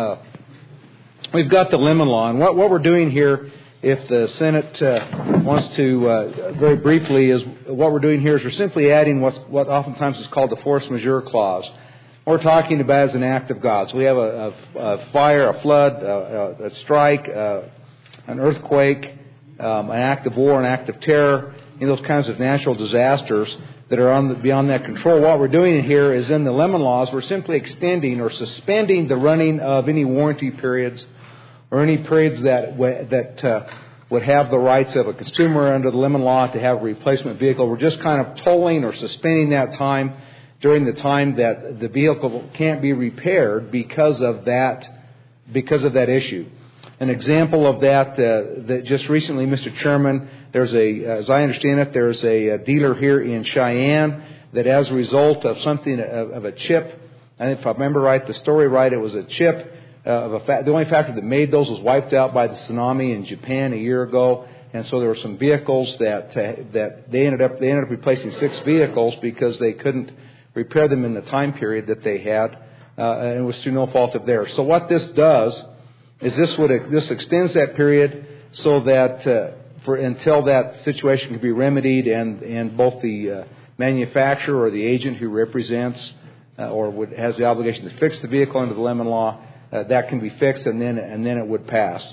we've got the lemon law, and what we're doing here, if the Senate wants to very briefly, is what we're doing here is we're simply adding what oftentimes is called the force majeure clause. What we're talking about is an act of God. So we have a fire, a flood, a strike, an earthquake, an act of war, an act of terror, those kinds of natural disasters that are beyond that control. What we're doing here is in the lemon laws, we're simply extending or suspending the running of any warranty periods or any periods that would have the rights of a consumer under the lemon law to have a replacement vehicle. We're just kind of tolling or suspending that time during the time that the vehicle can't be repaired because of that issue. An example of that just recently, Mr. Chairman, as I understand it, there's a dealer here in Cheyenne that as a result of something of a chip, and if I remember right, the story right, it was a chip the only factory that made those was wiped out by the tsunami in Japan a year ago, and so there were some vehicles that they ended up replacing 6 vehicles because they couldn't repair them in the time period that they had, and it was through no fault of theirs. So what this does is this extends that period so that until that situation can be remedied, and both the manufacturer or the agent who represents has the obligation to fix the vehicle under the lemon law, that can be fixed, and then it would pass.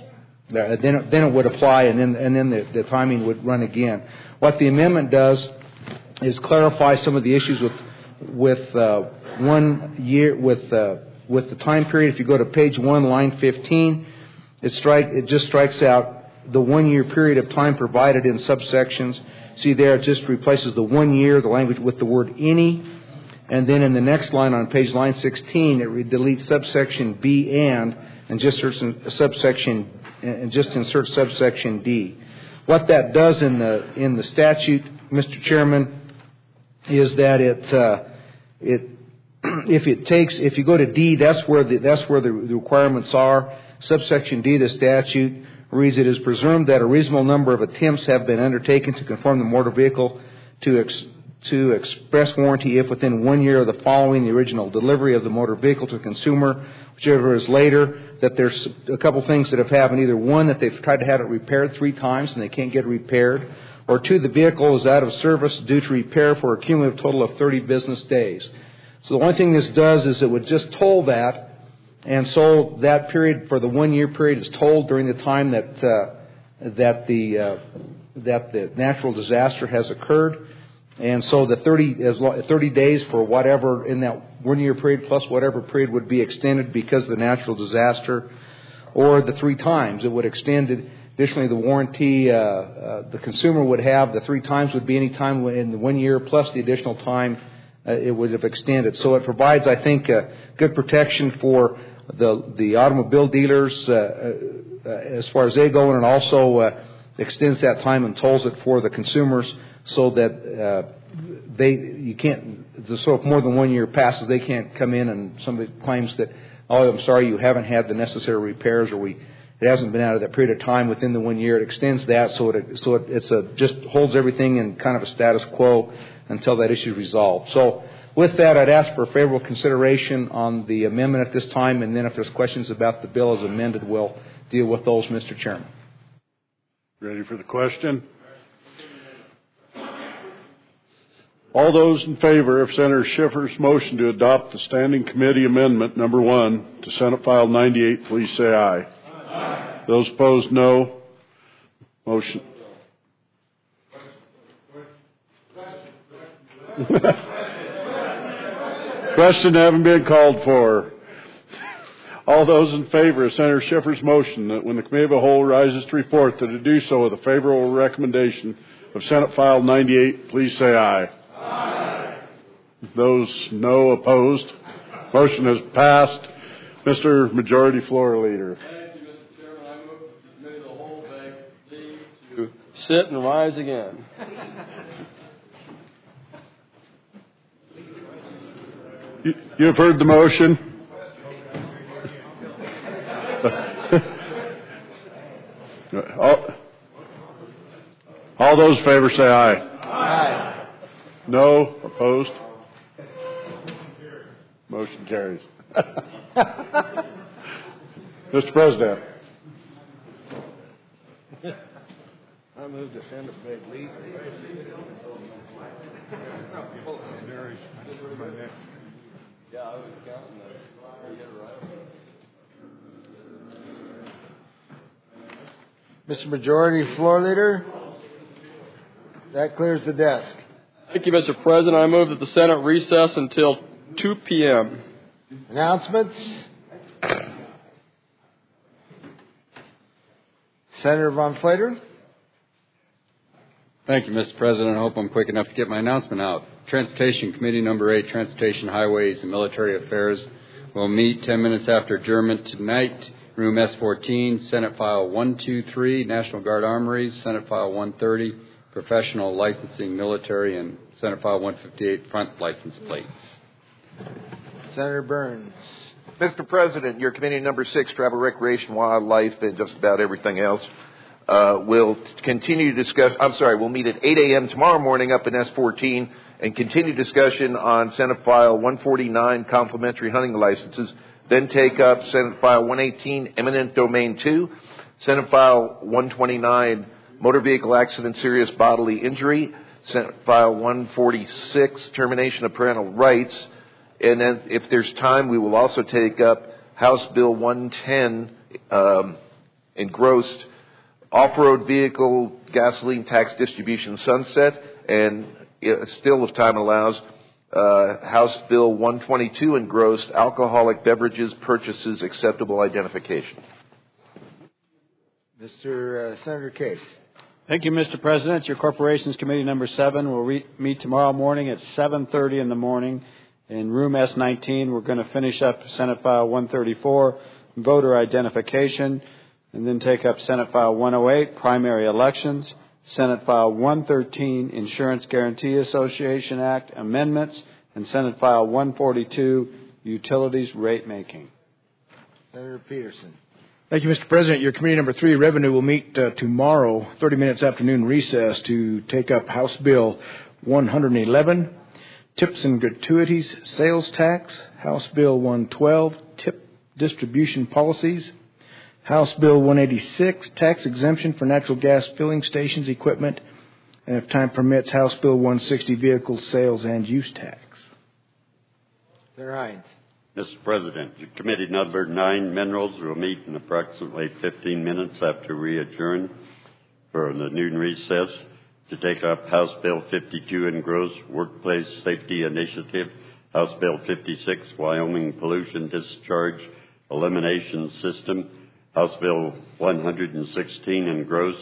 Then it would apply, and then the timing would run again. What the amendment does is clarify some of the issues with 1 year with the time period. If you go to page 1, line 15, it just strikes out the 1 year period of time provided in subsections. See there, it just replaces the 1 year, the language, with the word any. And then in the next line on page line 16, it deletes subsection B and just inserts subsection D. What that does in the statute, Mr. Chairman, is that if you go to D, that's where the requirements are. Subsection D of the statute reads, it is presumed that a reasonable number of attempts have been undertaken to conform the motor vehicle to express warranty if within 1 year of the following the original delivery of the motor vehicle to the consumer, whichever is later, that there's a couple things that have happened. Either one, that they've tried to have it repaired 3 times and they can't get it repaired, or 2, the vehicle is out of service due to repair for a cumulative total of 30 business days. So the only thing this does is it would just toll that, and so that period for the 1 year period is tolled during the time that the natural disaster has occurred. And so the 30 days for whatever in that 1 year period plus whatever period would be extended because of the natural disaster, or the 3 times. It would extend it. Additionally, the warranty the consumer would have, the 3 times would be any time in the 1 year plus the additional time it would have extended. So it provides, I think, good protection for the automobile dealers as far as they go, and it also extends that time and tolls it for the consumers, so that so if more than 1 year passes, they can't come in and somebody claims that, oh, I'm sorry, you haven't had the necessary repairs, or it hasn't been out of that period of time within the 1 year. It extends that, so it just holds everything in kind of a status quo until that issue is resolved. So with that, I'd ask for favorable consideration on the amendment at this time, and then if there's questions about the bill as amended, we'll deal with those, Mr. Chairman. Ready for the question? All those in favor of Senator Schiffer's motion to adopt the Standing Committee Amendment number 1 to Senate File 98, please say aye. Aye. Those opposed, no. Motion. Question having been called for. All those in favor of Senator Schiffer's motion that when the Committee of the Whole rises to report that it do so with a favorable recommendation of Senate File 98, please say aye. Aye. Those no, opposed. Motion has passed. Mr. Majority Floor Leader. Thank you, Mr. Chairman. I move that the Committee of the Whole beg leave to sit and rise again. You have heard the motion. All those in favor say aye. Aye. No? Opposed? Motion carries. Mr. President. I move to send a big lead. Yeah, I was counting that. Mr. Majority Floor Leader, that clears the desk. Thank you, Mr. President. I move that the Senate recess until 2 p.m. Announcements. Senator Von Flater. Thank you, Mr. President. I hope I'm quick enough to get my announcement out. Transportation Committee Number 8, Transportation, Highways, and Military Affairs will meet 10 minutes after adjournment tonight. Room S14, Senate File 123, National Guard Armories, Senate File 130, Professional Licensing Military, and Senate File 158, Front License Plates. Senator Burns. Mr. President, your Committee Number 6, Travel, Recreation, Wildlife, and just about everything else, will continue to discuss, we'll meet at 8 a.m. tomorrow morning up in S14 and continue discussion on Senate File 149, Complimentary Hunting Licenses. Then take up Senate File 118, Eminent Domain 2, Senate File 129, Motor Vehicle Accident, Serious Bodily Injury, Senate File 146, Termination of Parental Rights, and then if there's time, we will also take up House Bill 110, engrossed off-road vehicle gasoline tax distribution sunset, and still, if time allows, House Bill 122 engrossed alcoholic beverages purchases acceptable identification. Mr. Senator Case. Thank you, Mr. President. Your Corporations Committee number 7 will meet tomorrow morning at 7:30 in the morning in room S19. We're going to finish up Senate File 134, voter identification, and then take up Senate File 108, primary elections, Senate File 113, Insurance Guarantee Association Act amendments, and Senate File 142, utilities rate making. Senator Peterson. Thank you, Mr. President. Your Committee number 3, Revenue, will meet tomorrow, 30 minutes afternoon recess, to take up House Bill 111, Tips and Gratuities Sales Tax, House Bill 112, Tip Distribution Policies, House Bill 186, Tax Exemption for Natural Gas Filling Stations Equipment, and if time permits, House Bill 160, Vehicle Sales and Use Tax. Senator Hines. Mr. President, your Committee number 9, Minerals, will meet in approximately 15 minutes after we adjourn for the noon recess to take up House Bill 52, Engross Workplace Safety Initiative, House Bill 56, Wyoming Pollution Discharge Elimination System, House Bill 116, Engross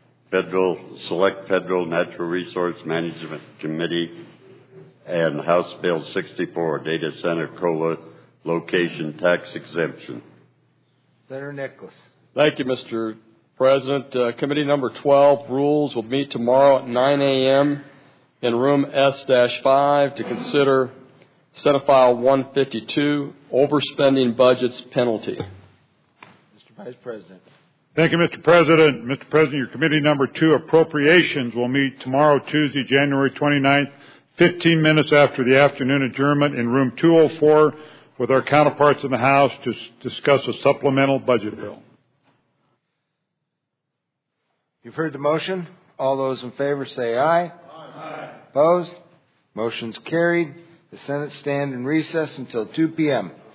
Select Federal Natural Resource Management Committee, and House Bill 64, Data Center Co-Location Tax Exemption. Senator Nicholas. Thank you, Mr. President. Committee number 12, Rules, will meet tomorrow at 9 a.m. in room S-5 to consider Senate File 152, Overspending Budgets Penalty. Vice President. Thank you, Mr. President. Mr. President, your Committee number 2, Appropriations, will meet tomorrow, Tuesday, January 29th, 15 minutes after the afternoon adjournment in room 204 with our counterparts in the House to discuss a supplemental budget bill. You've heard the motion. All those in favor say aye. Aye. Opposed? Motion's carried. The Senate stand in recess until 2 p.m.